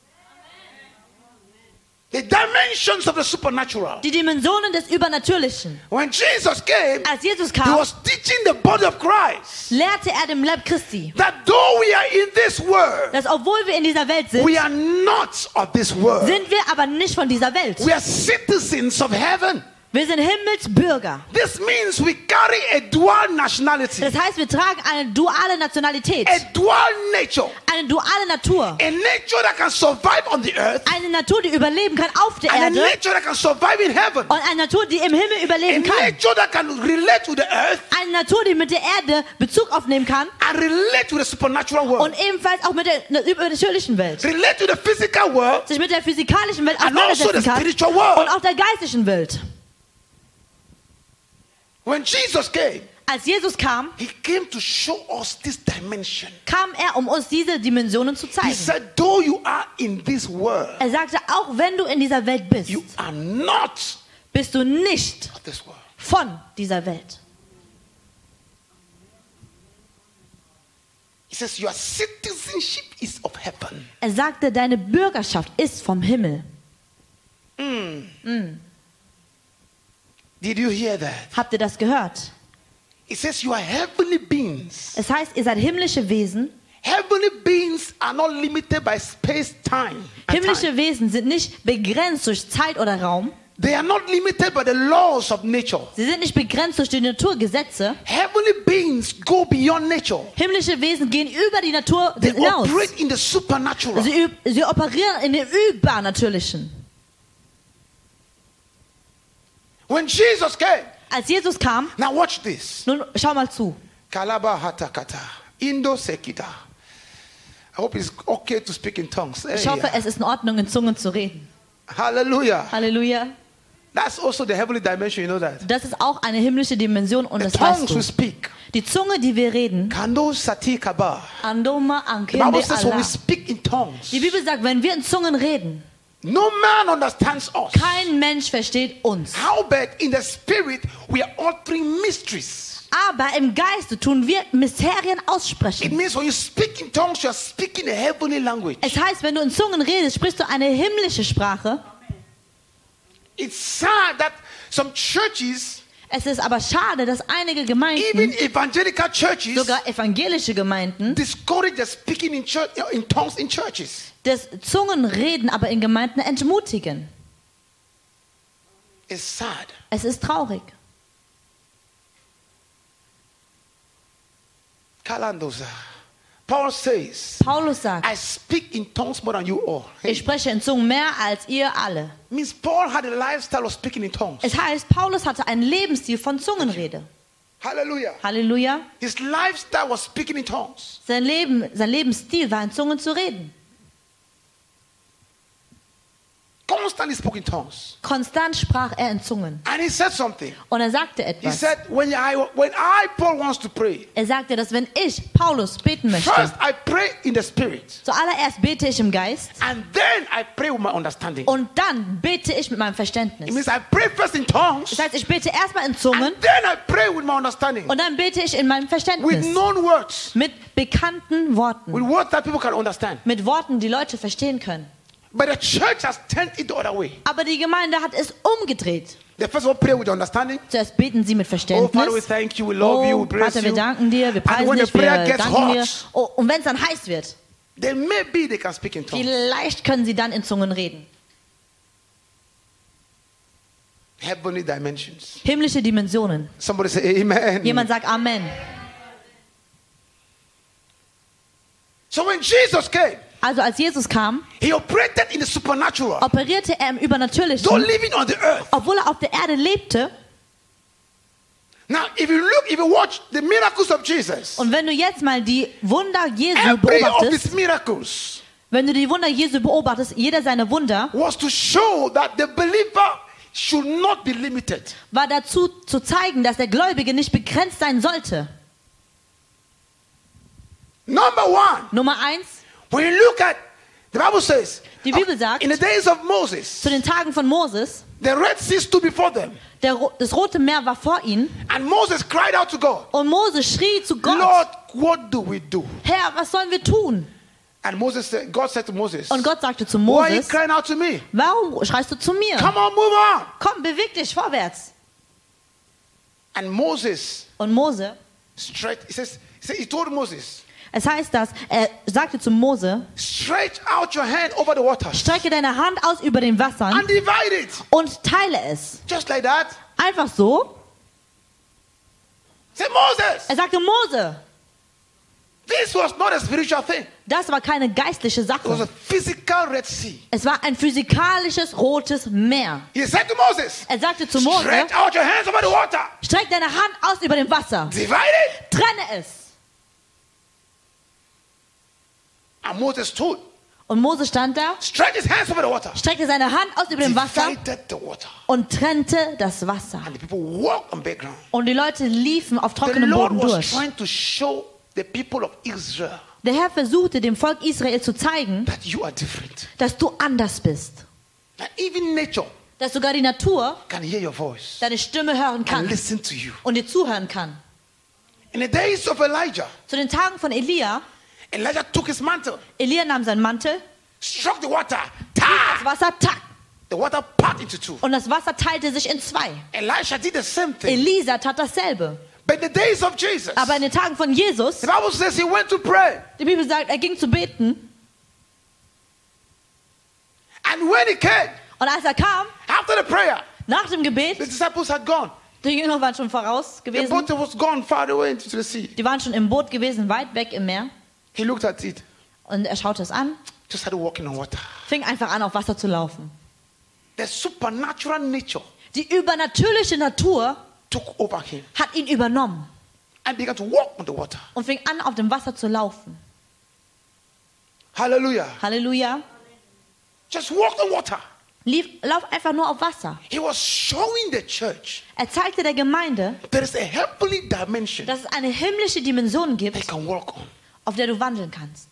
The dimensions of the supernatural. Die Dimensionen des Übernatürlichen. When Jesus came, Als Jesus he kam, was teaching the body of Christ lehrte er dem Leib Christi, that though we are in this world, dass obwohl wir in dieser Welt sind, we are not of this world. sind wir aber nicht von dieser Welt. We are citizens of heaven. Wir sind Himmelsbürger. This means we carry a dual nationality, Das heißt, wir tragen eine duale Nationalität, a dual nature, eine duale Natur. a nature that can survive on the earth, Eine Natur, die überleben kann auf der and a Erde nature that can survive in heaven, und eine Natur, die im Himmel a überleben kann. nature that can relate to the earth Eine Natur, die mit der Erde Bezug aufnehmen kann and relate to the supernatural world, und ebenfalls auch mit der übernatürlichen Welt. relate to the physical world, Sich mit der physikalischen Welt and also the auseinandersetzen kann spiritual world. und auch der geistlichen Welt. When Jesus came, Als Jesus kam, he came to show us this dimension. kam er, um uns diese Dimensionen zu He zeigen. said, though you are in this world, Er sagte, auch wenn du in dieser Welt bist, you are not bist du nicht of this world. von dieser Welt. He says, your citizenship is of heaven. Er sagte, deine Bürgerschaft ist vom Himmel. Did you hear that? Habt ihr das gehört? It says you are heavenly beings. Es heißt, ihr seid himmlische Wesen. Heavenly beings are not limited by space, time. And time. Himmlische Wesen sind nicht begrenzt durch Zeit oder Raum. They are not limited by the laws of nature. Sie sind nicht begrenzt durch die Naturgesetze. Heavenly beings go beyond nature. Himmlische Wesen gehen über die Natur They hinaus. operate in the supernatural. Sie operieren in dem Übernatürlichen. When Jesus came, Als Jesus kam, now watch this. nun schau mal zu. Kalaba hatakata, Indo sekita. I hope it's okay to speak in tongues. Ich hoffe, es ist in Ordnung, in Zungen zu reden. Hallelujah. Halleluja. That's also the heavenly dimension, you know that. Das ist auch eine himmlische Dimension und The das weißt tongues we du. speak. Die Zunge, die wir reden, Kando sati kaba. Andoma The Bible ankende says when we Allah. speak in tongues, Die Bibel sagt, wenn wir in Zungen reden, no man understands us. kein Mensch versteht uns. Howbeit in the spirit we are uttering mysteries. Aber im Geiste tun wir Mysterien It aussprechen. means when you speak in tongues, you are speaking a heavenly language. Es heißt, wenn du in Zungen redest, sprichst du eine himmlische Sprache. It's sad that some churches, Es ist aber schade, dass einige even Gemeinden, evangelical churches, sogar evangelische Gemeinden, discourage the speaking in tongues in churches. das Zungenreden aber in Gemeinden entmutigen. It's sad. Es ist traurig. Kalandosa. Paul says, Paulus sagt, I speak in tongues more than you all. ich spreche in Zungen mehr als ihr alle. Means Paul had a lifestyle of speaking in tongues. Es heißt, Paulus hatte einen Lebensstil von Zungenrede. Hallelujah. Halleluja. His lifestyle was speaking in tongues. Sein Lebensstil war in Zungen zu reden. Constantly spoke in tongues. Konstant sprach er in Zungen. And he said something. Und er sagte He etwas. said, when I, Paul, wants to pray, Er sagte, dass wenn ich, Paulus, beten möchte, first I pray in the spirit. zuallererst bete ich im Geist And then I pray with my understanding. und dann bete ich mit meinem It Verständnis. means I pray first in tongues. Das heißt, ich bete erstmal in Zungen And then I pray with my understanding. und dann bete ich in meinem With Verständnis. known words. Mit bekannten With Worten. words that people can understand. Mit Worten, die Leute verstehen können. But the church has turned it the other way. Aber die Gemeinde hat es umgedreht. They first of all pray with understanding. Zuerst beten sie mit Oh, Father, we Verständnis. thank you, we love you, we praise Vater, wir you. danken dir, wir And preisen when the dich, wir prayer gets danken dir. hot, Oh, und wenn es dann heiß wird, then maybe they can speak in tongues. vielleicht können sie dann in Zungen reden. Heavenly dimensions. Himmlische Dimensionen. Somebody say amen. Jemand sagt Amen. So when Jesus came, Also als Jesus kam, he operated in the supernatural. operierte er im Though Übernatürlichen, living on the earth. obwohl er auf der Erde lebte. Now, if you watch the miracles of Jesus, Und wenn du jetzt mal die Wunder Jesu every of beobachtest, his miracles wenn du die Wunder Jesu beobachtest, jeder seiner Wunder was to show that the believer should not be limited. war dazu zu zeigen, dass der Gläubige nicht begrenzt sein sollte. Number one, Nummer 1, when you look at, the Bible says, Die Bibel sagt, in the days of Moses, zu den Tagen von Moses, the Red Sea stood before them, das Rote Meer war vor ihnen and Moses cried out to God, und Moses schrie zu Gott, Lord, what do we do? Herr, was sollen wir tun? And God said to Moses, Und Gott sagte zu why are you Moses, crying out to me? warum schreist du zu mir? Come on, move on. Komm, beweg dich vorwärts. And Moses Und Mose, he told Moses, es heißt das, er sagte zu Mose, stretch out your hand over the waters strecke deine Hand aus über den Wassern and divide it. und teile es. Just like that. Einfach so. Say, Moses, Er sagte, Mose, this was not a spiritual thing. das war keine geistliche It was a Sache. physical Red Sea. Es war ein physikalisches rotes Meer. He said to Moses, Er sagte zu Mose, stretch out your hands over the water. streck deine Hand aus über dem Wasser. Divide it. Trenne es. And Moses stood, Und Mose stand da, stretched his hands over the water, streckte seine Hand aus über dem Wasser divided the water. und trennte das Wasser. And the people walked on bare ground. Und die Leute liefen auf The trockenem Lord Boden was durch. trying to show the people of Israel Der Herr versuchte dem Volk Israel zu zeigen, that you are different. dass du anders bist. That even nature Dass sogar die Natur can hear your voice deine Stimme hören and kann listen to you. und dir zuhören kann. In the days of Elijah, Zu den Tagen von Elia, Elijah took his mantle, Elia nahm seinen Mantel, struck the water, das ta! Wasser, tack, The water parted into two. und das Wasser teilte sich in zwei. Elisha did the same thing. Elisa tat dasselbe. But in the days of Jesus, Aber in den Tagen von Jesus, the Bible says he went to pray. die Bibel sagt, er ging zu beten. And when he came, Und als er kam, after the prayer, nach dem the Gebet, disciples had gone. die Jünger waren schon voraus The gewesen. boat was gone far away into the sea. Die waren schon im Boot gewesen, weit weg im Meer. He looked at it, Und er schaute es an, just started walking on water. fing einfach an, auf Wasser zu laufen. The supernatural nature Die übernatürliche Natur took over him hat ihn übernommen and began to walk on the water. und fing an, auf dem Wasser zu laufen. Hallelujah. Halleluja. Just walk on water. Lauf einfach nur auf Wasser. He was showing the church Er zeigte der Gemeinde, there is a heavenly dimension dass es eine himmlische Dimension they gibt, can walk on. auf der du wandeln kannst.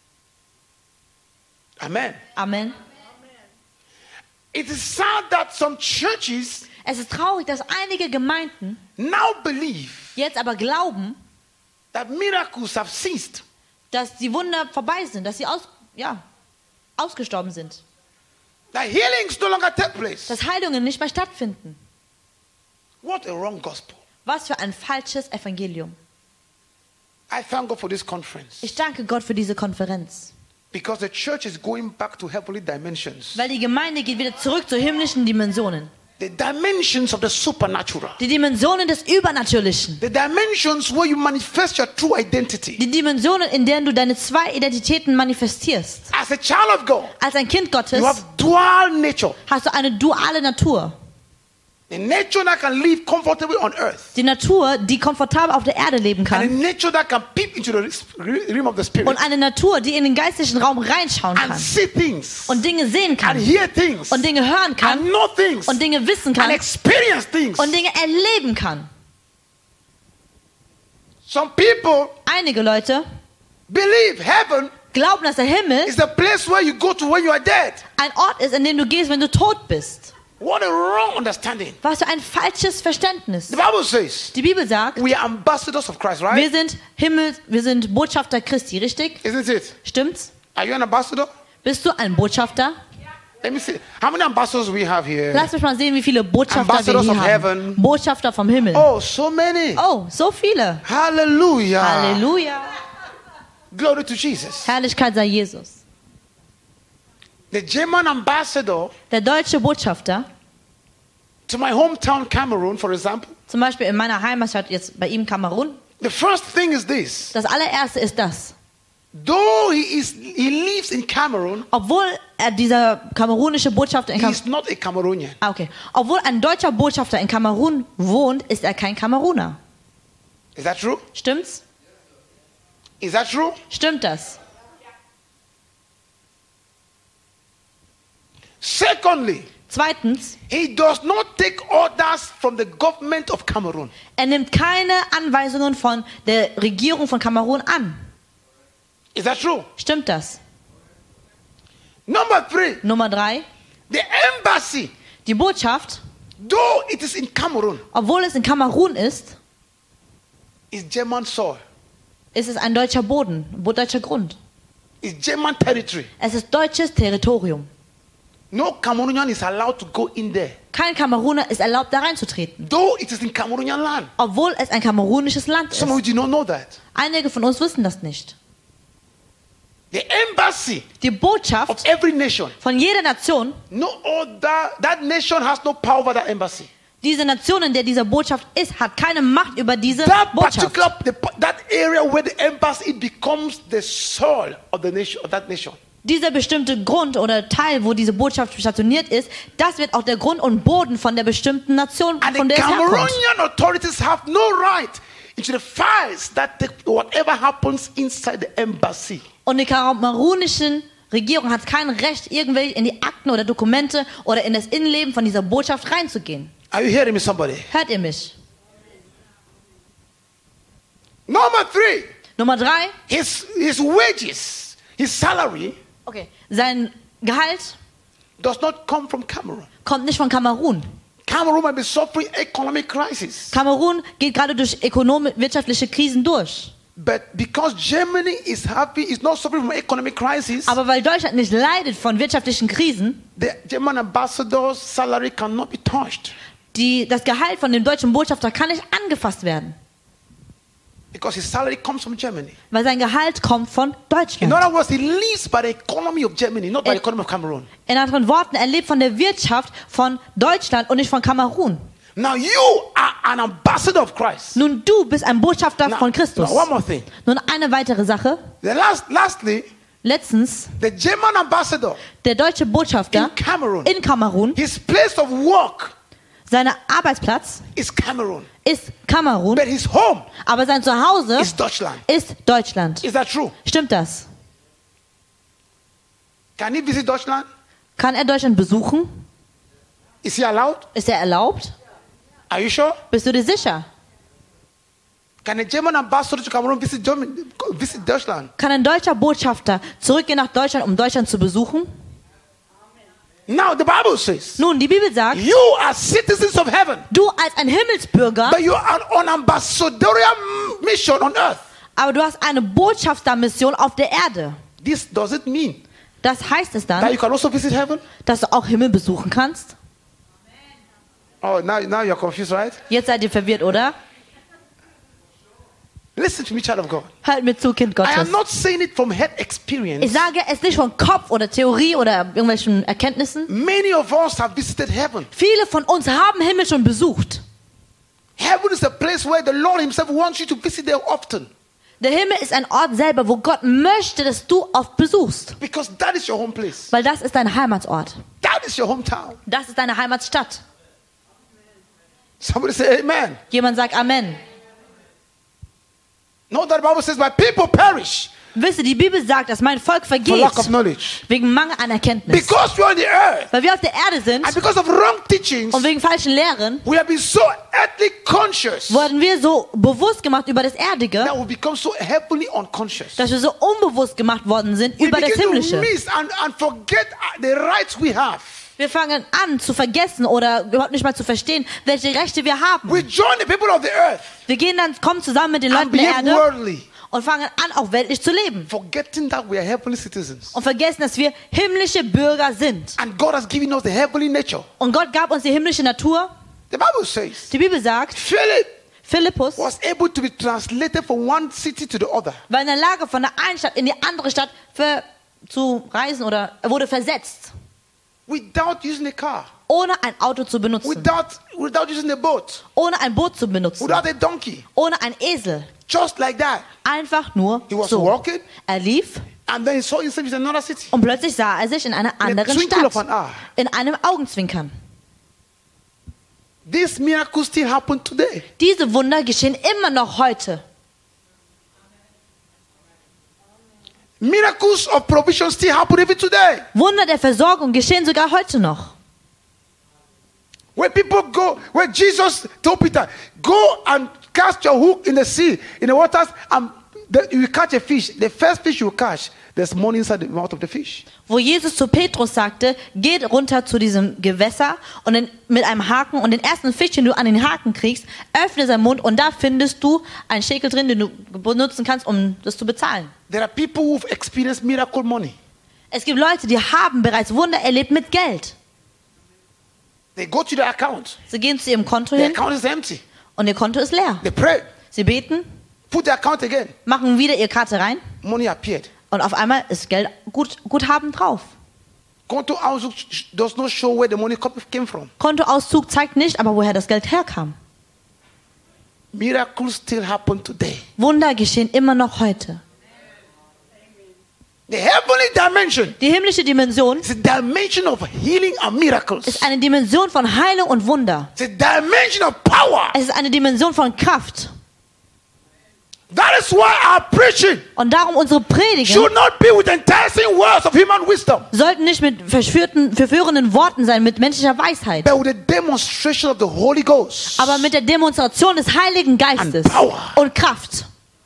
Amen. Amen. It is sad that some churches Es ist traurig, dass einige Gemeinden now believe jetzt aber glauben, that miracles have ceased. dass die Wunder vorbei sind, dass sie ausgestorben sind. That healings no longer take place. Dass Heilungen nicht mehr stattfinden. What a wrong gospel. Was für ein falsches Evangelium. I thank God for this conference Ich danke Gott für diese Konferenz. because the church is going back to heavenly dimensions. Weil die Gemeinde geht wieder zurück zu himmlischen Dimensionen. The dimensions of the supernatural. Die Dimensionen des Übernatürlichen. The dimensions where you manifest your true identity. Die Dimensionen, in denen du deine zwei Identitäten manifestierst. As a child of God, Als ein Kind Gottes you have dual nature. hast du eine duale Natur. A nature that can live comfortably on earth. Die Natur, die komfortabel auf der Erde leben And a kann. nature that can peep into the realm of the spirit. Und eine Natur, die in den geistlichen Raum reinschauen And kann. see things. Und Dinge sehen And kann. hear things. Und Dinge hören And kann. know things. Und Dinge wissen And kann. experience things. Und Dinge erleben kann. Some people Einige Leute believe heaven glauben, dass der Himmel is the place where you go to when you are dead. ein Ort ist, in dem du gehst, wenn du tot bist. What a wrong understanding. Was für ein falsches Verständnis. The Bible says Die Bibel sagt, we are ambassadors of Christ, right? wir sind Botschafter Christi, richtig? Isn't it? Stimmt's? Are you an ambassador? Bist du ein Botschafter? Let me see. How many ambassadors we have here? Lass mich mal sehen, wie viele Botschafter wir Ambassadors hier of haben. heaven. Botschafter vom Himmel. Oh, so many. Oh, so viele. Hallelujah. Halleluja. Glory to Jesus. Herrlichkeit sei Jesus. The German ambassador Der deutsche Botschafter, to my hometown Cameroon, for example, zum Beispiel in meiner Heimatstadt, jetzt bei ihm Kamerun, the first thing is this. das allererste ist das. Though he lives in Cameroon, Obwohl dieser kamerunische Botschafter in he is not a Cameroonian. Obwohl ein deutscher Botschafter in Kamerun wohnt, ist er kein Kameruner. Is that true? Stimmt's? Is that true? Stimmt das? Secondly, Zweitens, he does not take orders from the government of Cameroon. er nimmt keine Anweisungen von der Regierung von Kamerun an. Is that true? Stimmt das? Number 3, Nummer 3, the embassy, die Botschaft, though it is in Cameroon, obwohl es in Kamerun ist, is German soil. ist es ein deutscher Boden, deutscher Grund. It's German territory. Es ist deutsches Territorium. No Cameroonian is allowed to go in there, Kein Kameruner ist erlaubt, da reinzutreten, though it is in Cameroonian land. obwohl es ein kamerunisches Land Some of you ist. do not know that. Einige von uns wissen das nicht. The embassy Die of Botschaft every nation, von jeder Nation, that nation has no power over that embassy. diese Nation, in der diese Botschaft ist, hat keine Macht über diese That Botschaft. that area where the embassy becomes the soil of the nation, of that nation. Dieser bestimmte Grund oder Teil, wo diese Botschaft stationiert ist, das wird auch der Grund und Boden von der bestimmten Nation, And von the der es herkommt. Cameroonian authorities have no right into the files that whatever happens inside the embassy. Und die kamerunischen Regierung hat kein Recht, irgendwelche in die Akten oder Dokumente oder in das Innenleben von dieser Botschaft reinzugehen. Are you hearing me, somebody? Hört ihr mich? Number 3, Nummer 3. his wages, his salary Okay. Sein Gehalt does not come from Cameroon. kommt nicht von Kamerun. Cameroon might be suffering economic crisis, Kamerun geht gerade durch wirtschaftliche Krisen durch. but because Germany is not suffering from economic crisis, Aber weil Deutschland nicht leidet von wirtschaftlichen Krisen, the German ambassador's salary cannot be touched das Gehalt von dem deutschen Botschafter kann nicht angefasst werden. because his salary comes from Germany. Weil sein Gehalt kommt von In Deutschland. other words, he lives by the economy of Germany, not by the economy of Cameroon. In anderen Worten, er lebt von der Wirtschaft von Deutschland und nicht von Kamerun. Now you are an ambassador of Christ. Nun, du bist ein Botschafter Now, von Christus. now one more thing. Nun, eine weitere Sache. Lastly, Letztens, the German ambassador der deutsche Botschafter in Cameroon, in Kamerun, his place of work sein Arbeitsplatz is Cameroon, ist Kamerun, but his home aber sein Zuhause is Deutschland. ist Deutschland. Is that true? Stimmt das? Can he visit Deutschland? Kann er Deutschland besuchen? Is he allowed? Ist er erlaubt? Are you sure? Bist du dir sicher? Can a German ambassador to Cameroon visit Deutschland? Kann ein deutscher Botschafter zurückgehen nach Deutschland, um Deutschland zu besuchen? Now the Bible says, Nun, die Bibel sagt, you are citizens of heaven, du als ein Himmelsbürger, but you are on ambassadorial mission on earth. aber du hast eine Botschaftermission auf der Erde. Does it mean Das heißt es that dann, you can also visit heaven? dass du auch Himmel besuchen kannst? Oh, now you're confused, right? Jetzt seid ihr verwirrt, oder? Listen to me, child of God. Hört mir zu, Kind I am Gottes. not saying it from head Ich experience. sage es nicht von Kopf oder Theorie oder irgendwelchen Erkenntnissen. Many of us have visited heaven. Viele von uns haben Himmel schon besucht. Heaven is a place where the Lord himself wants you to visit there often, Der Himmel ist ein Ort selber, wo Gott möchte, dass du oft besuchst. because that is your home place. Weil das ist dein Heimatsort. That is your hometown. Das ist deine Heimatstadt. Somebody say amen. Jemand sagt Amen. No, that the Bible says, my people perish Wisse, die Bibel sagt, dass mein Volk for vergeht lack of knowledge. wegen Mangel an Erkenntnis. Because we are on the earth Weil wir auf der Erde sind and because of wrong teachings, und wegen falschen Lehren we have been so earthly conscious wurden wir so bewusst gemacht über das Erdige, that we become so heavenly unconscious. dass wir so unbewusst gemacht worden sind We über das begin to Himmlische. miss and forget the rights we have. Wir fangen an zu vergessen oder überhaupt nicht mal zu verstehen, welche Rechte wir haben. We join the people of the earth Wir kommen zusammen mit den and Leuten der behave Erde worldly. und fangen an, auch weltlich zu leben. forgetting that we are heavenly citizens. Und vergessen, dass wir himmlische Bürger sind. And God has given us the heavenly nature. Und Gott gab uns die himmlische Natur. The Bible says Die Bibel sagt, Philip Philippus was able to be translated from one city to the other. war in der Lage, von der einen Stadt in die andere Stadt zu reisen oder er wurde versetzt, Without using a car. ohne ein Auto zu benutzen, Without using a boat. ohne ein Boot zu benutzen, Without a donkey. ohne ein Esel. Just like that. Einfach nur He was so. walking. Er lief And then he saw himself in another city. und plötzlich sah er sich in einer anderen twinkle of Stadt, an eye. in einem Augenzwinkern. These miracles still happen today. Diese Wunder geschehen immer noch heute. Miracles of provision still happen even today. Wunder der Versorgung geschehen sogar heute noch. Where people go, where Jesus told Peter, go and cast your hook in the sea, in the waters, and you will catch a fish. The first fish you catch, there's money inside the mouth of the fish. Wo Jesus zu Petrus sagte, geht runter zu diesem Gewässer und mit einem Haken und den ersten Fisch, den du an den Haken kriegst, öffne seinen Mund und da findest du einen Schekel drin, den du benutzen kannst, um das zu bezahlen. There are people who've experienced miracle money. Es gibt Leute, die haben bereits Wunder erlebt mit Geld. They go to their account. Sie gehen zu ihrem Konto The hin account is empty. und ihr Konto ist leer. They pray, Sie beten, put the account again. machen wieder ihre Karte rein Money appeared. und auf einmal ist Guthaben drauf. Konto Auszug does not show where the money came from. Kontoauszug zeigt nicht, aber woher das Geld herkam. Miracles still happen today. Wunder geschehen immer noch heute. The heavenly dimension Die himmlische Dimension is a dimension of healing and miracles. ist eine Dimension von Heilung und Wunder. It's a dimension of power. Es ist eine Dimension von Kraft. That is why our preaching Und darum unsere Predigen should not be with enticing words of human wisdom, sollten nicht mit verführenden Worten sein, mit menschlicher Weisheit, but with a demonstration of the Holy Ghost. aber mit der Demonstration des Heiligen Geistes And power. und Kraft.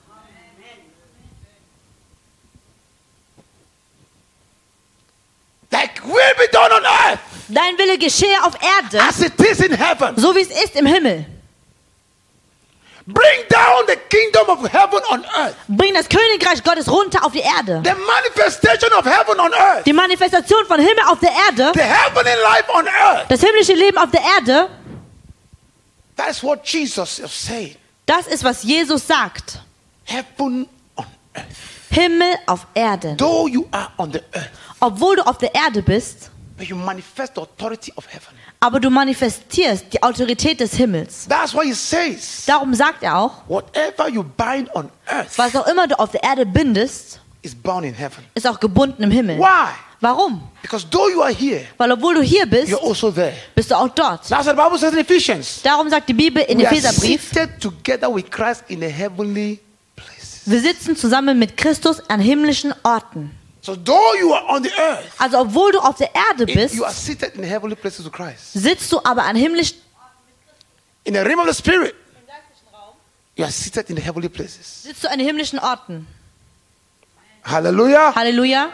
Like will be done on earth Dein Wille geschehe auf Erde, as it is in heaven. so wie es ist im Himmel. Bring down the kingdom of heaven on earth. Bring das Königreich Gottes runter auf die Erde. The manifestation of heaven on earth. Die Manifestation von Himmel auf der Erde, The heavenly life on earth. das himmlische Leben auf der Erde, That's what Jesus is saying. das ist, was Jesus sagt. Heaven on earth. Himmel auf Erde. Though you are on the earth, Obwohl du auf der Erde bist, but you manifest the authority of heaven. aber du manifestierst die Autorität des Himmels. That's why he says, Darum sagt er auch, whatever you bind on earth was auch immer du auf der Erde bindest, is bound in heaven. ist auch gebunden im Himmel. Why? Warum? Because though you are here, Weil obwohl du hier bist, you're also there. bist du auch dort. That's what the Bible says in Ephesians. Darum sagt die Bibel in We are Epheserbrief, seated together with Christ in the heavenly places. wir sitzen zusammen mit Christus an himmlischen Orten. So though you are on the earth, Also obwohl du auf der Erde bist, you are seated in the heavenly places with Christ. sitzt du aber an himmlischen In the realm of the spirit, you are seated in the heavenly places. sitzt du an himmlischen Orten. Hallelujah. Halleluja.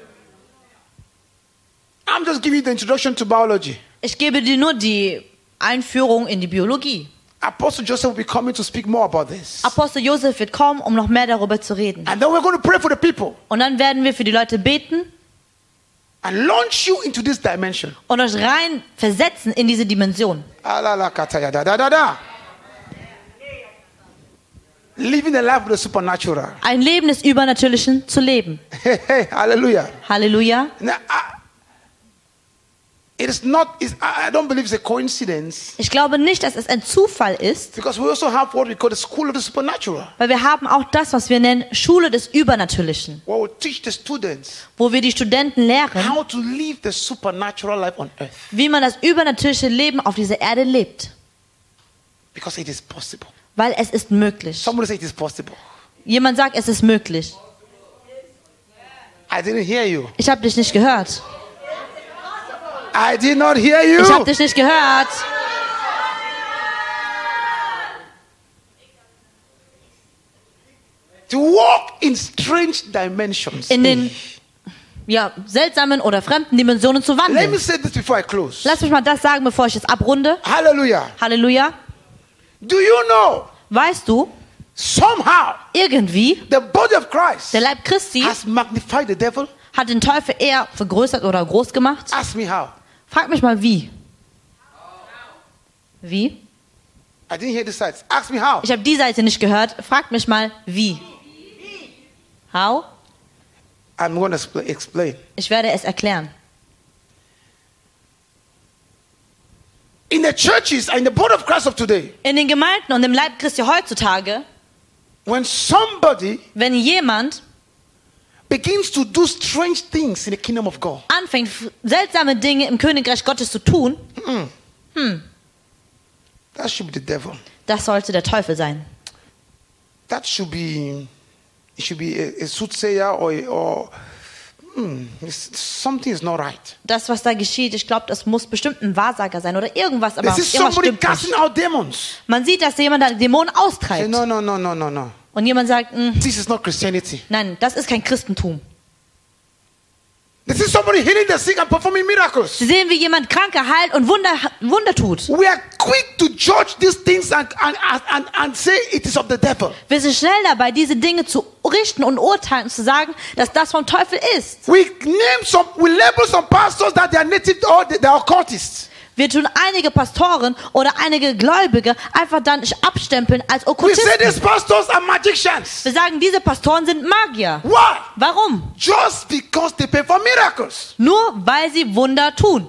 I'm just giving you the introduction to biology. Ich gebe dir nur die Einführung in die Biologie. Apostle Joseph will be coming to speak more about this. Apostel Josef wird kommen, um noch mehr darüber zu reden. And then we're going to pray for the people Und dann werden wir für die Leute beten and launch you into this dimension. und euch rein versetzen in diese Dimension. Living a life of the supernatural. Ein Leben des Übernatürlichen zu leben. Hey, hey, hallelujah. Halleluja. Now, I don't believe it's a coincidence, Ich glaube nicht, dass es ein Zufall ist, because we also have what we call the school of the supernatural, weil wir haben auch das, was wir nennen Schule des Übernatürlichen, where we teach the students wo wir die Studenten lehren, how to live the supernatural life on earth, wie man das übernatürliche Leben auf dieser Erde lebt. because it is possible. Weil es ist möglich. Somebody say it is possible. Jemand sagt, es ist möglich. I didn't hear you. Ich habe dich nicht gehört. I did not hear Ich habe you. dich nicht gehört. To walk in strange dimensions. In den seltsamen oder fremden Dimensionen zu Let me wandeln. say this before I close. Lass mich mal das sagen, bevor ich es abrunde. Hallelujah. Halleluja. Do you know Weißt du, somehow Irgendwie, the body of Christ der Leib Christi has magnified the devil? hat den Teufel eher vergrößert oder groß gemacht. Ask me how. Frag mich mal, wie. Wie? I didn't hear the sides. Ask me how. Ich habe die Seite nicht gehört. Frag mich mal, wie. How? I'm going to explain. Ich werde es erklären. In the churches and the body of Christ of today, In den Gemeinden und im Leib Christi heutzutage, when somebody wenn jemand begins to do strange things in the kingdom of God, anfängt, seltsame Dinge im Königreich Gottes zu tun, that should be the devil. das sollte der Teufel sein. That should be, it should be a soothsayer or something is not right. Das, was da geschieht, ich glaube, das muss bestimmt ein Wahrsager sein oder irgendwas, aber This is irgendwas somebody stimmt nicht. casting out demons. Man sieht, dass jemand da Dämonen Say, austreibt. no. Und jemand sagt, This is not Christianity. nein, das ist kein Christentum. This is somebody healing the sick and performing miracles. Sie sehen, wie jemand Kranke heilt und Wunder tut. We are quick to judge these things and say it is of the devil. Wir sind schnell dabei, diese Dinge zu richten und urteilen und zu sagen, dass das vom Teufel ist. We label some pastors that they are native or they are occultists. Wir tun einige Pastoren oder einige Gläubige einfach dann abstempeln als We say these Okkultisten. pastors are magicians. Wir sagen, diese Pastoren sind Magier. Why? Warum? Just because they perform miracles. Nur weil sie Wunder tun.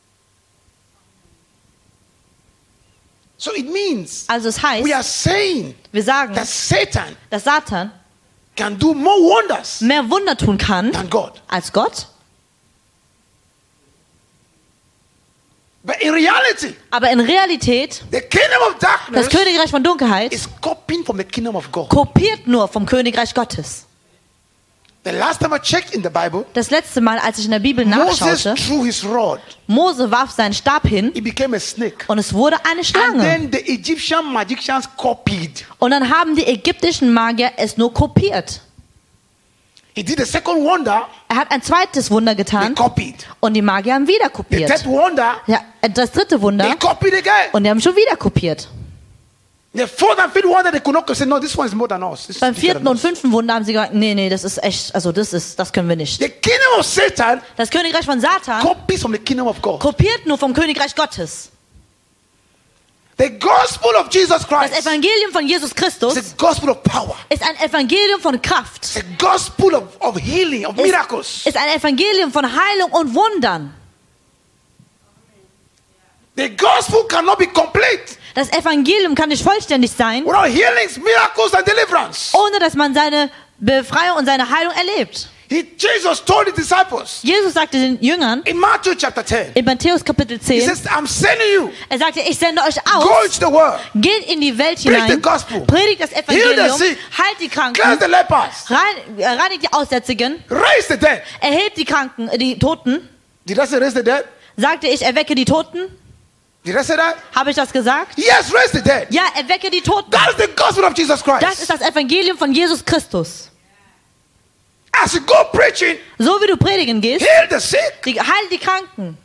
So it means Also es we are heißt, saying wir sagen, that Satan dass Satan can do more wonders mehr Wunder tun kann than God. als Gott. But in reality, Aber in Realität, the kingdom of darkness das Königreich von Dunkelheit is copying from the kingdom of God. kopiert nur vom Königreich Gottes. The last time I checked in the Bible, Das letzte Mal, als ich in der Bibel Moses nachschaute, threw his rod. Mose warf seinen Stab hin It became a snake. und es wurde eine And Schlange. then the Egyptian magicians copied. Und dann haben die ägyptischen Magier es nur kopiert. He did the second wonder, Er hat ein zweites Wunder they getan copied. und die Magier haben wieder The kopiert. third wonder, Ja, das dritte they Wunder copied again. und die haben schon wieder kopiert. The fourth and fifth wonder, they could not say, no, this one is more than us. This is Beim bigger vierten than und us. fünften Wunder haben sie gesagt, nee, das ist echt, also das können wir nicht. The kingdom of Satan Das Königreich von Satan copies from the kingdom of God. kopiert nur vom Königreich Gottes. The gospel of Jesus Das Christ Evangelium von Jesus Christus is a gospel of power. ist ein Evangelium von Kraft. It's a gospel of healing, of miracles. Ist ein Evangelium von Heilung und Wundern. The gospel cannot be complete Das Evangelium kann nicht vollständig sein, without healings, miracles, and deliverance. ohne dass man seine Befreiung und seine Heilung erlebt. Jesus told the disciples Jesus sagte den Jüngern in Matthew chapter 10, in Matthäus Kapitel he 10, says, I'm sending you. er sagte, ich sende euch Go aus, into the world. geht in die Welt Preach the hinein, gospel. predigt das Evangelium, sick. heilt die Cleanse Kranken, the lepers. reinigt die Aussätzigen, Raise the dead. erhebt die Kranken, die Toten. Did I say raise the dead? Sagte ich, erwecke die Toten? Did I say that? Habe ich das gesagt? Yes, raise the dead. Ja, erwecke die Toten. That is the gospel of Jesus Das Christ. ist das Evangelium von Jesus Christus. As you go preaching, So wie du predigen gehst, heal the sick. heil die Kranken.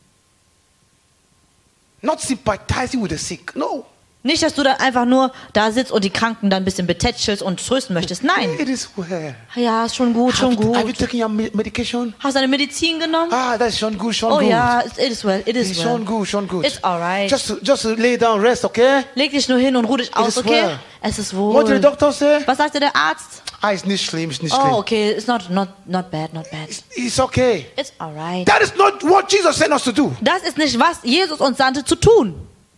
Not sympathizing with the sick. No. Nicht, dass du dann einfach nur da sitzt und die Kranken dann ein bisschen betätschelst und trösten möchtest. Nein. It is well. Ja, ist schon gut, schon Have you gut. taken your medication? Hast du deine Medizin genommen? Ah, that's schon good, schon Oh good. ja, it is well, it is It's well. schon good, schon good. It's alright. Just lay down, rest, okay? Leg dich nur hin und ruh dich aus, is okay? well. Es ist What did the wohl. doctor say? Was sagte der Arzt? Ah, it's nicht schlimm, it's nicht Oh, schlimm. okay, it's not bad, not bad. It's okay. It's alright. That is not what Jesus sent us to do. Das ist nicht, was Jesus uns sandte zu tun.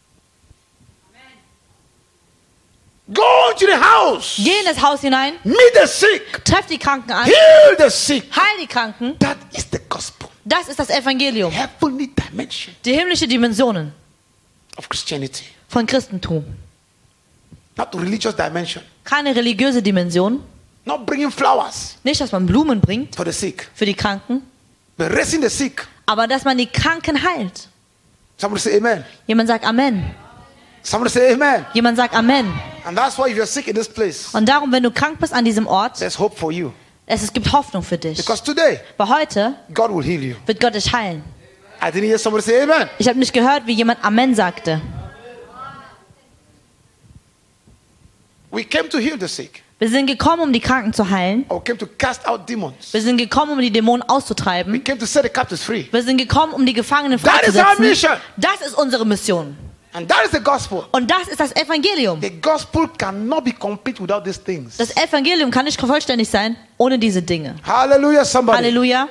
Go into the house. Geh in das Haus hinein, Meet the sick. treff die Kranken an, Heal the sick. heil die Kranken. That is the gospel. Das ist das Evangelium. Heavenly dimension Die himmlische Dimensionen of Christianity. von Christentum. Not the religious dimension. Keine religiöse Dimension. Not bringing flowers Nicht, dass man Blumen bringt for the sick, für die Kranken, but raising the sick. aber dass man die Kranken heilt. Somebody say amen. Jemand sagt Amen. Somebody say amen. Jemand sagt Amen. And that's why if you're sick in this place, Und darum, wenn du krank bist an diesem Ort, there's hope for you. es gibt Hoffnung für dich. Because today, Weil heute God will heal you. wird Gott dich heilen. I didn't hear somebody say amen. Ich habe nicht gehört, wie jemand Amen sagte. We came to heal the sick. Wir sind gekommen, um die Kranken zu heilen. Or we came to cast out demons. Wir sind gekommen, um die Dämonen We auszutreiben. came to set the captives free. Wir sind gekommen, um die Gefangenen That is our freizusetzen. mission. Das ist unsere Mission. And that is the gospel. Und das ist das Evangelium. The gospel cannot be complete without these things. Das Evangelium kann nicht vollständig sein ohne diese Dinge. Hallelujah, somebody. Halleluja.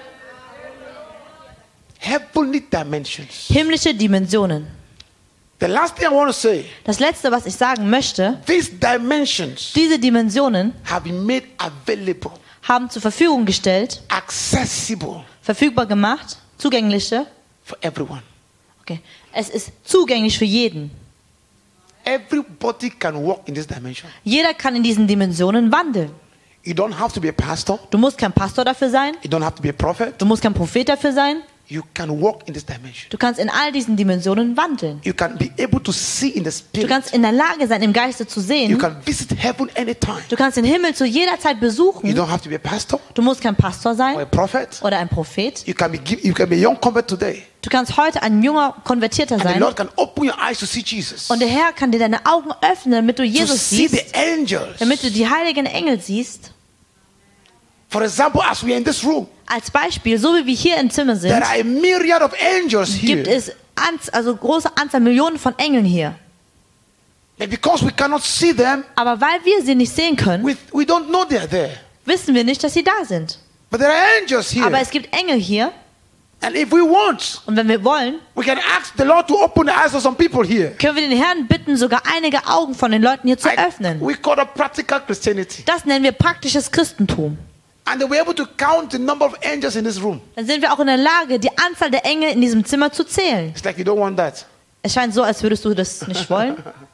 Heavenly dimensions. Himmlische Dimensionen. The last thing I want to say, Das Letzte, was ich sagen möchte, these dimensions diese Dimensionen have been made available, haben zur Verfügung gestellt, accessible verfügbar gemacht, zugängliche. for everyone. Okay. Es ist zugänglich für jeden. Everybody can walk in this dimension. Jeder kann in diesen Dimensionen wandeln. You don't have to be a pastor. Du musst kein Pastor dafür sein. You don't have to be a prophet. Du musst kein Prophet dafür sein. You can walk in this dimension. Du kannst in all diesen Dimensionen wandeln. You can be able to see in the Du spirit. kannst in der Lage sein, im Geiste zu You sehen. can visit heaven anytime. Du kannst den Himmel zu jeder Zeit You besuchen. don't have to be a pastor Du musst kein Pastor or a sein prophet. oder ein Prophet. You can be a young convert today. Du kannst heute ein junger Konvertierter And the sein. Lord can open your eyes to see Jesus. Und der Herr kann dir deine Augen öffnen, damit du To Jesus see the siehst, angels. damit du die heiligen Engel siehst. For example, as we are in this room, Als Beispiel, so wie wir hier im Zimmer sind, there are a myriad of angels gibt here. es also große Anzahl, Millionen von Engeln hier. And because we cannot see them, Aber weil wir sie nicht sehen können, we don't know they are there. wissen wir nicht, dass sie da sind. But there are angels here. Aber es gibt Engel hier. And if we want, Und wenn wir wollen, we can ask the Lord to open the eyes of some people here. können wir den Herrn bitten, sogar einige Augen von den Leuten hier zu öffnen. We call it practical Christianity. Das nennen wir praktisches Christentum. And they were able to count the number of angels in this room. Dann sind wir auch in der Lage, die Anzahl der Engel in diesem Zimmer zu zählen. It's like you don't want that. Es scheint so, als würdest du das nicht wollen.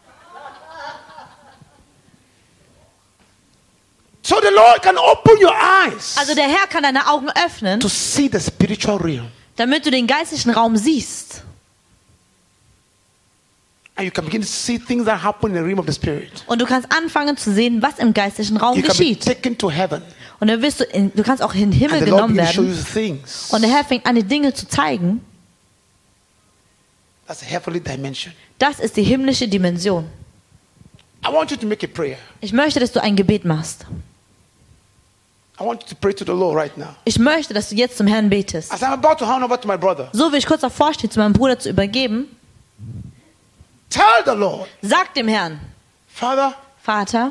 So the Lord can open your eyes Also der Herr kann deine Augen öffnen, to see the spiritual realm. damit du den geistlichen Raum siehst. And you can begin to see things that happen in the realm of the spirit. Und du kannst anfangen zu sehen, was im geistlichen Raum You can be geschieht. taken to heaven. Und dann wirst du kannst auch in den Himmel And the Lord genommen begins to show you werden. things. Und der Herr fängt an, die Dinge zu zeigen. That's a heavenly dimension. Das ist die himmlische Dimension. I want you to make a prayer. Ich möchte, dass du ein Gebet machst. I want you to pray to the Lord right now. Ich möchte, dass du jetzt zum Herrn betest. As I'm about to hand over to my brother, So wie ich kurz davor stehe, zu meinem Bruder zu übergeben, tell the Lord, sag dem Herrn, Father, Vater,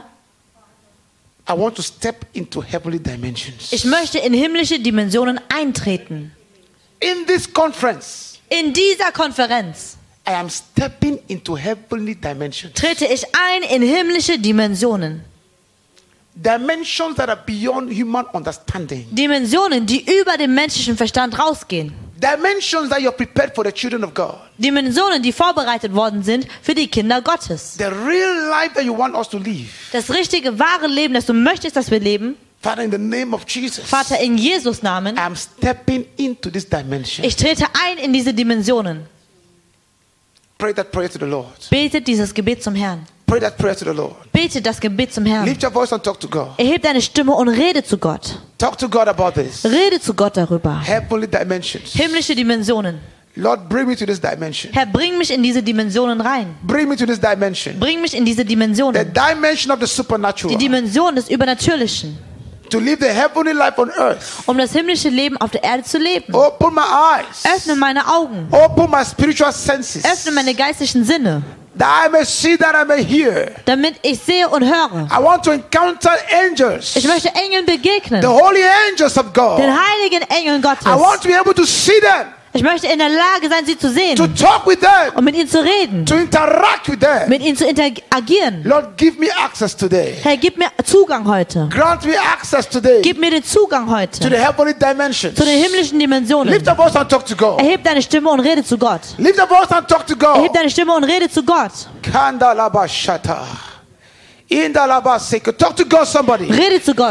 I want to step into heavenly dimensions. ich möchte in himmlische Dimensionen eintreten. In this conference, In dieser Konferenz I am stepping into heavenly dimensions. trete ich ein in himmlische Dimensionen. Dimensions that are beyond human understanding. Dimensionen, die über den menschlichen Verstand rausgehen. Dimensions that you're prepared for the children of God. Dimensionen, die vorbereitet worden sind für die Kinder Gottes. The real life that you want us to live. Das richtige, wahre Leben, das du möchtest, dass wir leben. Father, in the name of Jesus, Vater, in Jesus Namen, I am stepping into this dimension. ich trete ein in diese Dimensionen. Pray that prayer to the Lord. Betet dieses Gebet zum Herrn. Pray that prayer to the Lord. Betet das Gebet zum Herrn. Lift your voice and talk to God. Erheb deine Stimme und rede zu Gott. Talk to God about this. Rede zu Gott darüber. Heavenly dimensions. Himmlische Dimensionen. Lord, bring me to this dimension. Herr, bring mich in diese Dimensionen rein. Bring me to this dimension. Bring mich in diese The Dimensionen. dimension of the Die supernatural. Dimension des Übernatürlichen. To live the heavenly life on earth. Um das himmlische Leben auf der Erde zu leben. Open my eyes. Öffne meine Augen. Open my spiritual senses. Öffne meine geistlichen Sinne. That I may see, that I may hear. Damit ich sehe und höre. I want to encounter angels. Ich möchte Engeln begegnen. The holy angels of Den God. heiligen Engeln I want Gottes. to be able to see them. Ich möchte in der Lage sein, sie zu To sehen. talk with them. Und mit ihnen zu reden. To interact with them. Mit ihnen zu interagieren. Lord, give me access today. Herr, gib mir Zugang heute. Grant me access today Gib mir den Zugang to the heute. heavenly dimensions. Zu den himmlischen Dimensionen. Lift your voice and talk to God. Erheb deine Stimme und rede zu Gott. Lift your voice and talk to Erheb God. deine Stimme und rede zu Gott. Kandalaba shata. Indalaba seke. Talk to God, somebody. Rede zu Gott.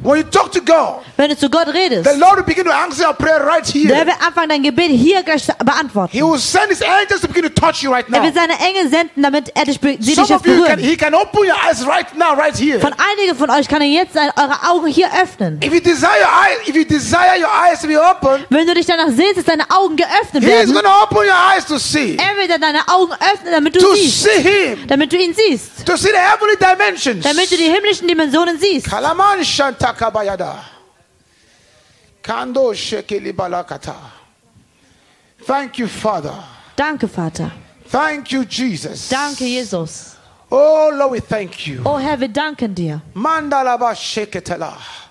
When you talk to God, Wenn du zu Gott redest, the Lord will begin to answer your prayer right der here. wird anfangen, dein Gebet hier gleich beantworten. He will send his angels to begin to touch you right Er now. wird seine Engel senden, damit er dich, sie dich Some jetzt of you, berühren. he can open your eyes right now, right here. Von einigen von euch kann er jetzt eure Augen hier öffnen. If you desire your eyes to be open, Wenn du dich danach sehnst, dass deine Augen geöffnet he is werden, going to open your eyes to see. er wird dann deine Augen öffnen, damit du To siehst. see him. Damit du ihn siehst. To see the heavenly dimensions. Damit du die himmlischen Dimensionen siehst. Kalaman Shantakabayada. Kando Shekeli Balakata. Thank you, Father. Danke, Vater. Thank you, Jesus. Danke, Jesus. Oh, Lord, we thank you. Oh Herr, wir danken dir. Mandalaba Sheketela.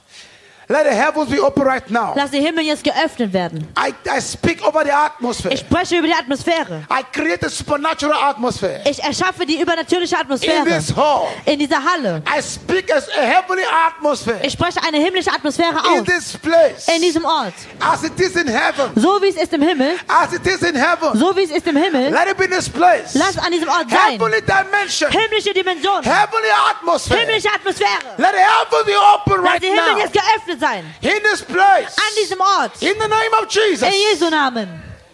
Let the heavens be open right now. Lass die Himmel jetzt geöffnet werden. I speak over the atmosphere. Ich spreche über die Atmosphäre. I create a supernatural atmosphere Ich erschaffe die übernatürliche in Atmosphäre this hall. in dieser Halle. I speak as a heavenly atmosphere Ich spreche eine himmlische Atmosphäre in aus. this place. In diesem Ort. As it is in heaven. So wie es ist im Himmel. As it is in heaven. So wie es ist im Himmel. Let it be in this place. Lass an diesem Ort sein. Heavenly dimension. Himmlische Dimension. Heavenly atmosphere. Himmlische Atmosphäre. Let the heavens be open Lass right die Himmel now. jetzt geöffnet sein. In this place. An diesem Ort. In the name of Jesus. In Jesu Namen.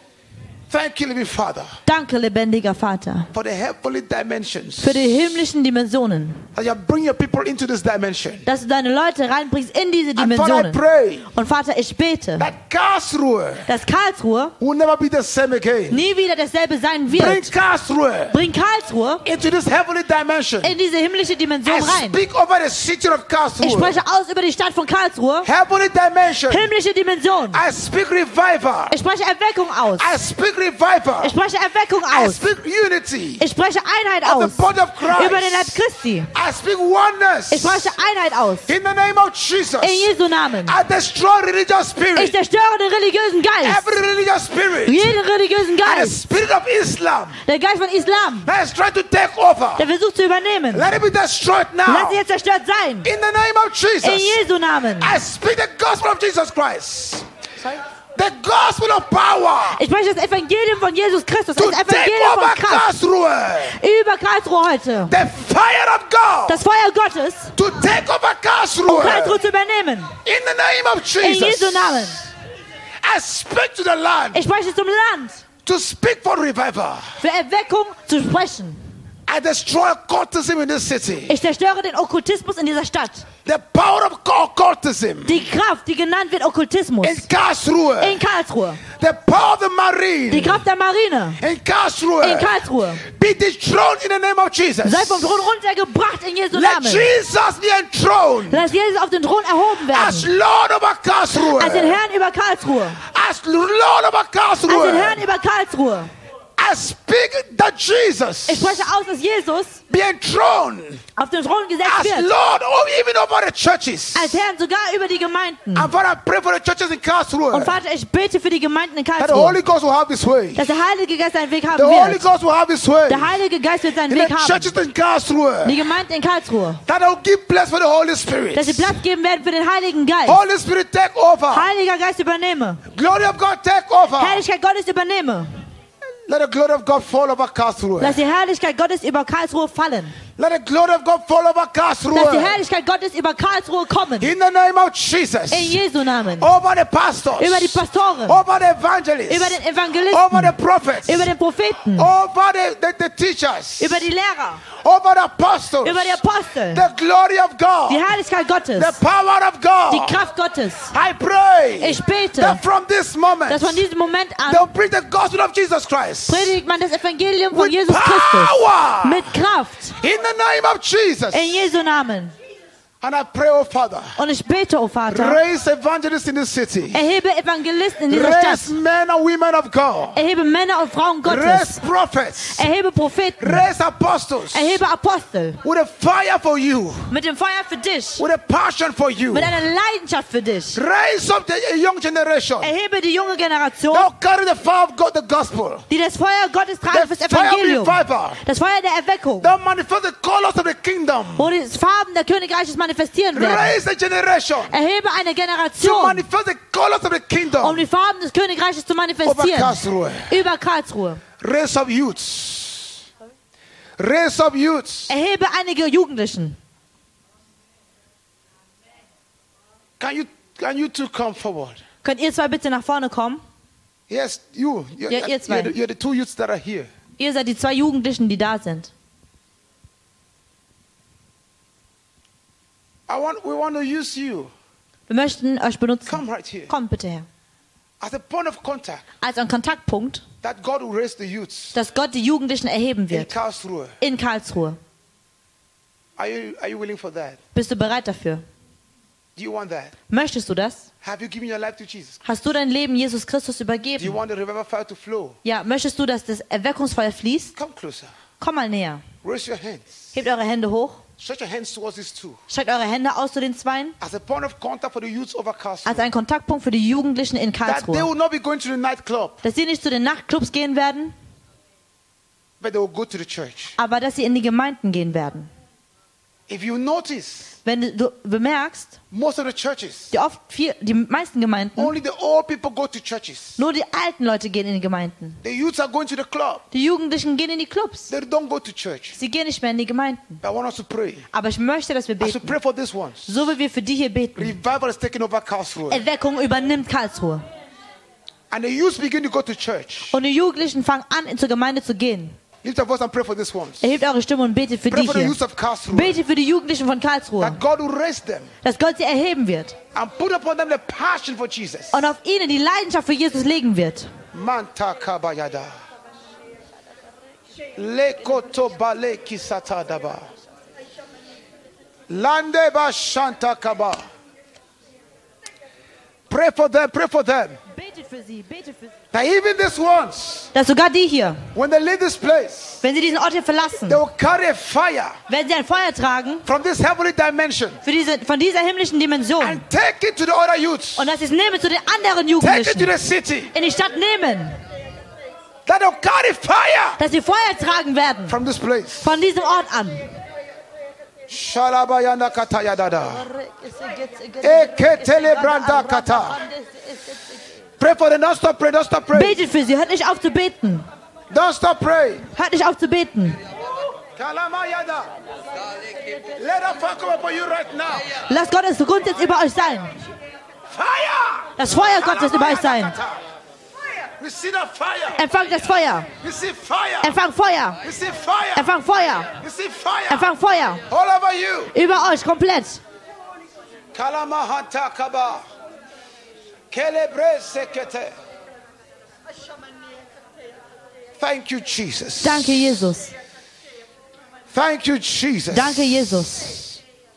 Thank you, living Father, Danke, lebendiger Vater, for the heavenly dimensions. für die himmlischen Dimensionen. That you bring your people into this dimension. Dass du deine Leute reinbringst in diese And Father, I Dimensionen. pray Und Vater, ich bete, that Karlsruhe dass Karlsruhe will never be the same again. nie wieder dasselbe sein Bring wird. Karlsruhe Bring Karlsruhe into this heavenly dimension. in diese himmlische Dimension I rein. speak over the city of Ich Karlsruhe. spreche aus über die Stadt von Karlsruhe. Heavenly dimension. Himmlische Dimension. I speak revival. Ich spreche Erweckung aus. I speak revival. Ich spreche Erweckung I aus. speak unity Ich spreche Einheit of aus. the body of Christ. Über den Leib Christi. I speak oneness Ich spreche Einheit aus. in the name of Jesus. In Jesu Namen. I destroy religious Ich spirit. zerstöre den religiösen Geist. Every religious spirit. Jeden religiösen And the Geist. spirit of Islam Der Geist von Islam. that is trying to take over. Der versucht zu übernehmen. Let it be destroyed Lass now. sie jetzt zerstört sein. In the name of In Jesus. Jesu Namen. I speak the gospel of Jesus Christ. The gospel of power Ich spreche das Evangelium von Jesus Christus. to Das take Evangelium over von Kraft. Karlsruhe. Über Karlsruhe heute. The fire of God Das Feuer Gottes, to take over um Karlsruhe. Karlsruhe zu übernehmen. In the name of In Jesu Jesus. Namen. I speak to the land Ich spreche zum Land, to speak for revival. für Erweckung zu sprechen. I destroy occultism in this city. Ich zerstöre den Okkultismus in dieser Stadt. The power of occultism Die Kraft, die genannt wird Okkultismus. in Karlsruhe. In Karlsruhe. The power of the Die Marine Kraft der Marine. in In Karlsruhe. Karlsruhe. Be dethroned in the name of Jesus. Sei vom Thron runtergebracht in Jesu Let Namen. Jesus be enthroned Lass Jesus auf den Thron erhoben as werden. Lord over Als den Karlsruhe. Herrn über Karlsruhe. As Lord over Als den Karlsruhe. Herrn über Karlsruhe. I speak that Jesus Ich spreche aus, dass Jesus be enthroned auf den Thron gesetzt as wird. Lord even over the churches. Als Herrn sogar über die Gemeinden. And Father, I pray for the churches in Und Karlsruhe Vater, ich bete für die Gemeinden in that the Karlsruhe, Holy Ghost will have His way. dass der Heilige Geist seinen Weg haben The Holy wird. Ghost will have His way. Der Heilige Geist wird seinen In Weg the haben. churches in Karlsruhe, Die Gemeinden in Karlsruhe. that will give place for the Holy Spirit. Dass sie Platz geben werden für den Heiligen Geist. Holy Spirit, take over. Heiliger Geist übernehme. Glory of God, take over. Herrlichkeit Gottes übernehme. Let the glory of God fall over Karlsruhe. Lass die Herrlichkeit Gottes über Karlsruhe fallen. Let the glory of God fall over Lass die Karlsruhe. Herrlichkeit Gottes über Karlsruhe kommen. In the name of Jesus. In Jesu Namen. Over the pastors. Über die Pastoren. Over the evangelists. Über den Over Evangelisten. the prophets. Über den Propheten. Over the teachers. Über die Lehrer. Over the apostles. Über die Apostel. The glory of Die God. Herrlichkeit Gottes. The power of Die God. Kraft Gottes. I pray Ich bete, that from this moment dass von diesem Moment they'll an preach the gospel of Jesus Christ predigt man das Evangelium von with Jesus Christus. power Mit Kraft. in the name of Jesus. In Jesu Namen. And I pray, oh Father, Und ich bete, oh Vater, raise evangelists in this city. erhebe Evangelisten in dieser Raise Stadt. men and women of God. Erhebe Männer und Frauen Gottes. Raise prophets. Erhebe Propheten. Raise apostles Erhebe Apostel. with a fire for you, Mit dem Feuer für dich. with a passion for you. Mit einer Leidenschaft für dich. Raise up the young generation. Erhebe die junge Generation, They'll carry the fire of God, the gospel, die das Feuer Gottes tragen the fürs fire of Evangelium. revival. Das Feuer der Erweckung. They'll manifest the colors of the kingdom. Wo die Farben der Königreiches manifestieren werden. Raise a generation Erhebe eine to Generation, manifest the colors of the um kingdom. die Farben des Königreiches zu Over manifestieren. Karlsruhe. Über Karlsruhe. Raise up youths. Raise up youths. Erhebe einige Jugendlichen. Can you two come forward? Könnt ihr zwei bitte nach vorne kommen? Yes, you. Yeah, it's fine. You're the two youths that are here. Ihr seid die zwei Jugendlichen, die da sind. We want to use you. Wir möchten euch benutzen. Come right here. Kommt bitte her. As a point of contact Als ein Kontaktpunkt, that God will raise the youths dass Gott die Jugendlichen erheben in wird. Karlsruhe. In Karlsruhe. Are you willing for that? Bist du bereit dafür? Do you want that? Möchtest du das? Have you given your life to Jesus? Hast du dein Leben Jesus Christus Do you übergeben? want the revival fire to flow? Ja, möchtest du, dass das Erweckungsfeuer fließt? Come closer. Komm mal näher. Raise your hands. Hebt eure Hände hoch. Stretch your hands towards these two. Streckt eure Hände aus zu den Zweien. As a point of contact for the youths over Karlsruhe. Als ein Kontaktpunkt für die Jugendlichen in That they Karlsruhe. will not be going to the nightclub, Dass sie nicht zu den Nachtclubs gehen werden, but they will go to the church. aber dass sie in die Gemeinden gehen werden. If you notice, Wenn du bemerkst, most of the churches, die meisten Gemeinden, only the old people go to churches. nur die alten Leute gehen in die Gemeinden. The youths are going to the club. Die Jugendlichen gehen in die Clubs. They don't go to church. Sie gehen nicht mehr in die Gemeinden. But I want us to pray. Aber ich möchte, dass wir As we beten. pray for these ones, So wie wir für die hier beten. revival is taking over Karlsruhe. Erweckung übernimmt Karlsruhe. And the youths begin to go to church. Und die Jugendlichen fangen an, zur Gemeinde zu gehen. Lift your voice and pray for these ones. Erhebt eure Stimme und betet für Pray die for the hier. youths of Karlsruhe. Betet für die Jugendlichen von Karlsruhe. That God will raise them Dass Gott sie erheben wird. and put upon them the passion for Jesus. Und auf ihnen die Leidenschaft für Jesus legen wird. Manta kabayada. Lekoto baleki satadaba. Lande ba shanta kaba. Pray for them, pray for them. Betet für sie, betet für sie. That even these ones, Dass sogar die hier, when they leave this place, wenn sie diesen Ort hier verlassen, they will carry a fire werden sie ein Feuer tragen from this heavenly dimension von dieser himmlischen Dimension. and take it to the other youths. Und dass sie es nehmen zu den anderen Take it to Jugendlichen. the city. In die Stadt nehmen. That they'll carry fire Dass sie Feuer tragen werden. from this place. Von diesem Ort an. Shalabayanda katayadada. Eketele branda kata. Pray for them. Don't stop praying. Don't stop praying. Betet für sie. Hört nicht auf zu beten. Don't stop praying. Hört nicht auf zu beten. Kalamayada. Let us fire come upon you right now. Lasst Gottes Grund jetzt über euch sein. Fire. Das Feuer Gottes über euch sein. Receive the fire. Empfangt das Feuer. Receive fire. Empfangt Feuer. Receive fire. Empfangt Feuer. Receive fire. Empfangt Feuer. All over you. Über euch komplett. Kalamahanta kaba. Kelebre sekete. Thank you, Jesus. Danke, Jesus. Thank you, Jesus. Danke, Jesus.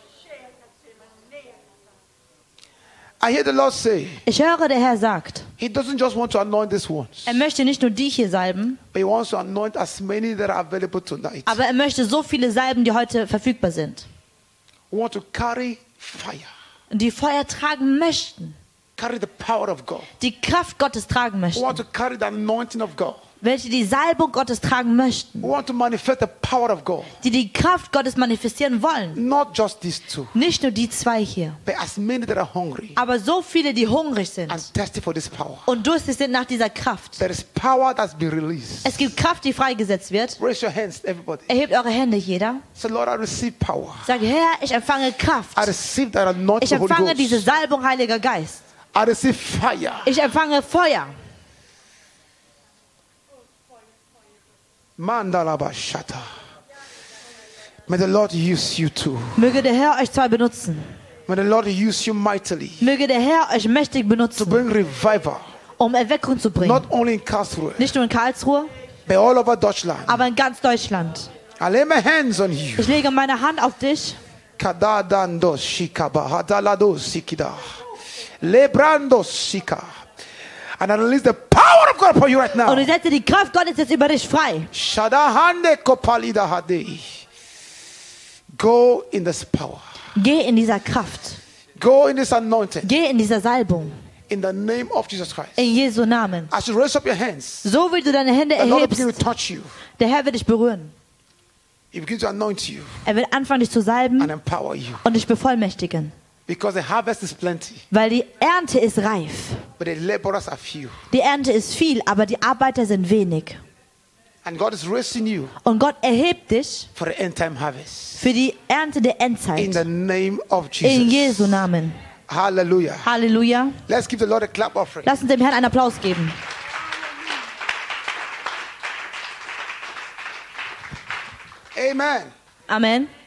I hear the Lord say, Ich höre, der Herr sagt, He doesn't just want to anoint these ones, er möchte nicht nur die hier salben, but He wants to anoint as many that are available tonight. aber er möchte so viele salben, die heute verfügbar sind. We want to carry fire, Die Feuer tragen möchten. carry the power of God. Die Kraft Gottes tragen We want möchten. to carry the anointing of God. Welche die Salbung Gottes tragen möchten. We want to manifest the power of God. Die die Kraft Gottes manifestieren wollen. Not just these two, Nicht nur die zwei hier. but as many that are hungry Aber so viele, die hungrig sind. and thirsty for this power. Und durstig sind nach dieser Kraft. There is power that's been released. Es gibt Kraft, die freigesetzt wird. Raise your hands, everybody. Erhebt eure Hände, jeder. Say, Lord, I receive power. Sagt, Herr, ich empfange Kraft. I receive that anointing Ich of the Holy empfange diese Ghost. Salbung, Heiliger Geist. I receive fire. Ich empfange Feuer. Mandalaba shata. May the Lord use you too. Möge der Herr euch zwei benutzen. May the Lord use you mightily Möge der Herr euch mächtig to benutzen, bring revival, um Erweckung zu bringen. not only in Karlsruhe, Nicht nur in Karlsruhe, but all over Deutschland. aber in ganz Deutschland. I lay my hands on you. Ich lege meine Hand auf dich. Kadadando shikaba hadalado sikida. Lebrando sika. And I release the power of God upon you right Und now. ich setze die Kraft Gottes jetzt über dich frei. Shadahande kopalida hadei. Go in this power. Geh in dieser Kraft. Go in this anointing. Geh in dieser Salbung. In the name of Jesus Christ. In Jesu Namen. As you raise up your hands, So wie du deine Hände the Lord will begin erhebst, to touch you. der Herr wird dich berühren. He begins to anoint you Er wird anfangen, dich zu and salben empower you. und dich bevollmächtigen. Because the harvest is plenty, Weil die Ernte ist reif. but the laborers are few. Die Ernte ist viel, aber die Arbeiter sind wenig. And God is raising you Und Gott erhebt dich for the end time harvest. für die Ernte der In Endzeit. the name of In Jesus. Jesu Namen. Hallelujah. Halleluja. Let's give the Lord a clap offering. Lass uns dem Herrn einen Applaus geben. Amen. Amen.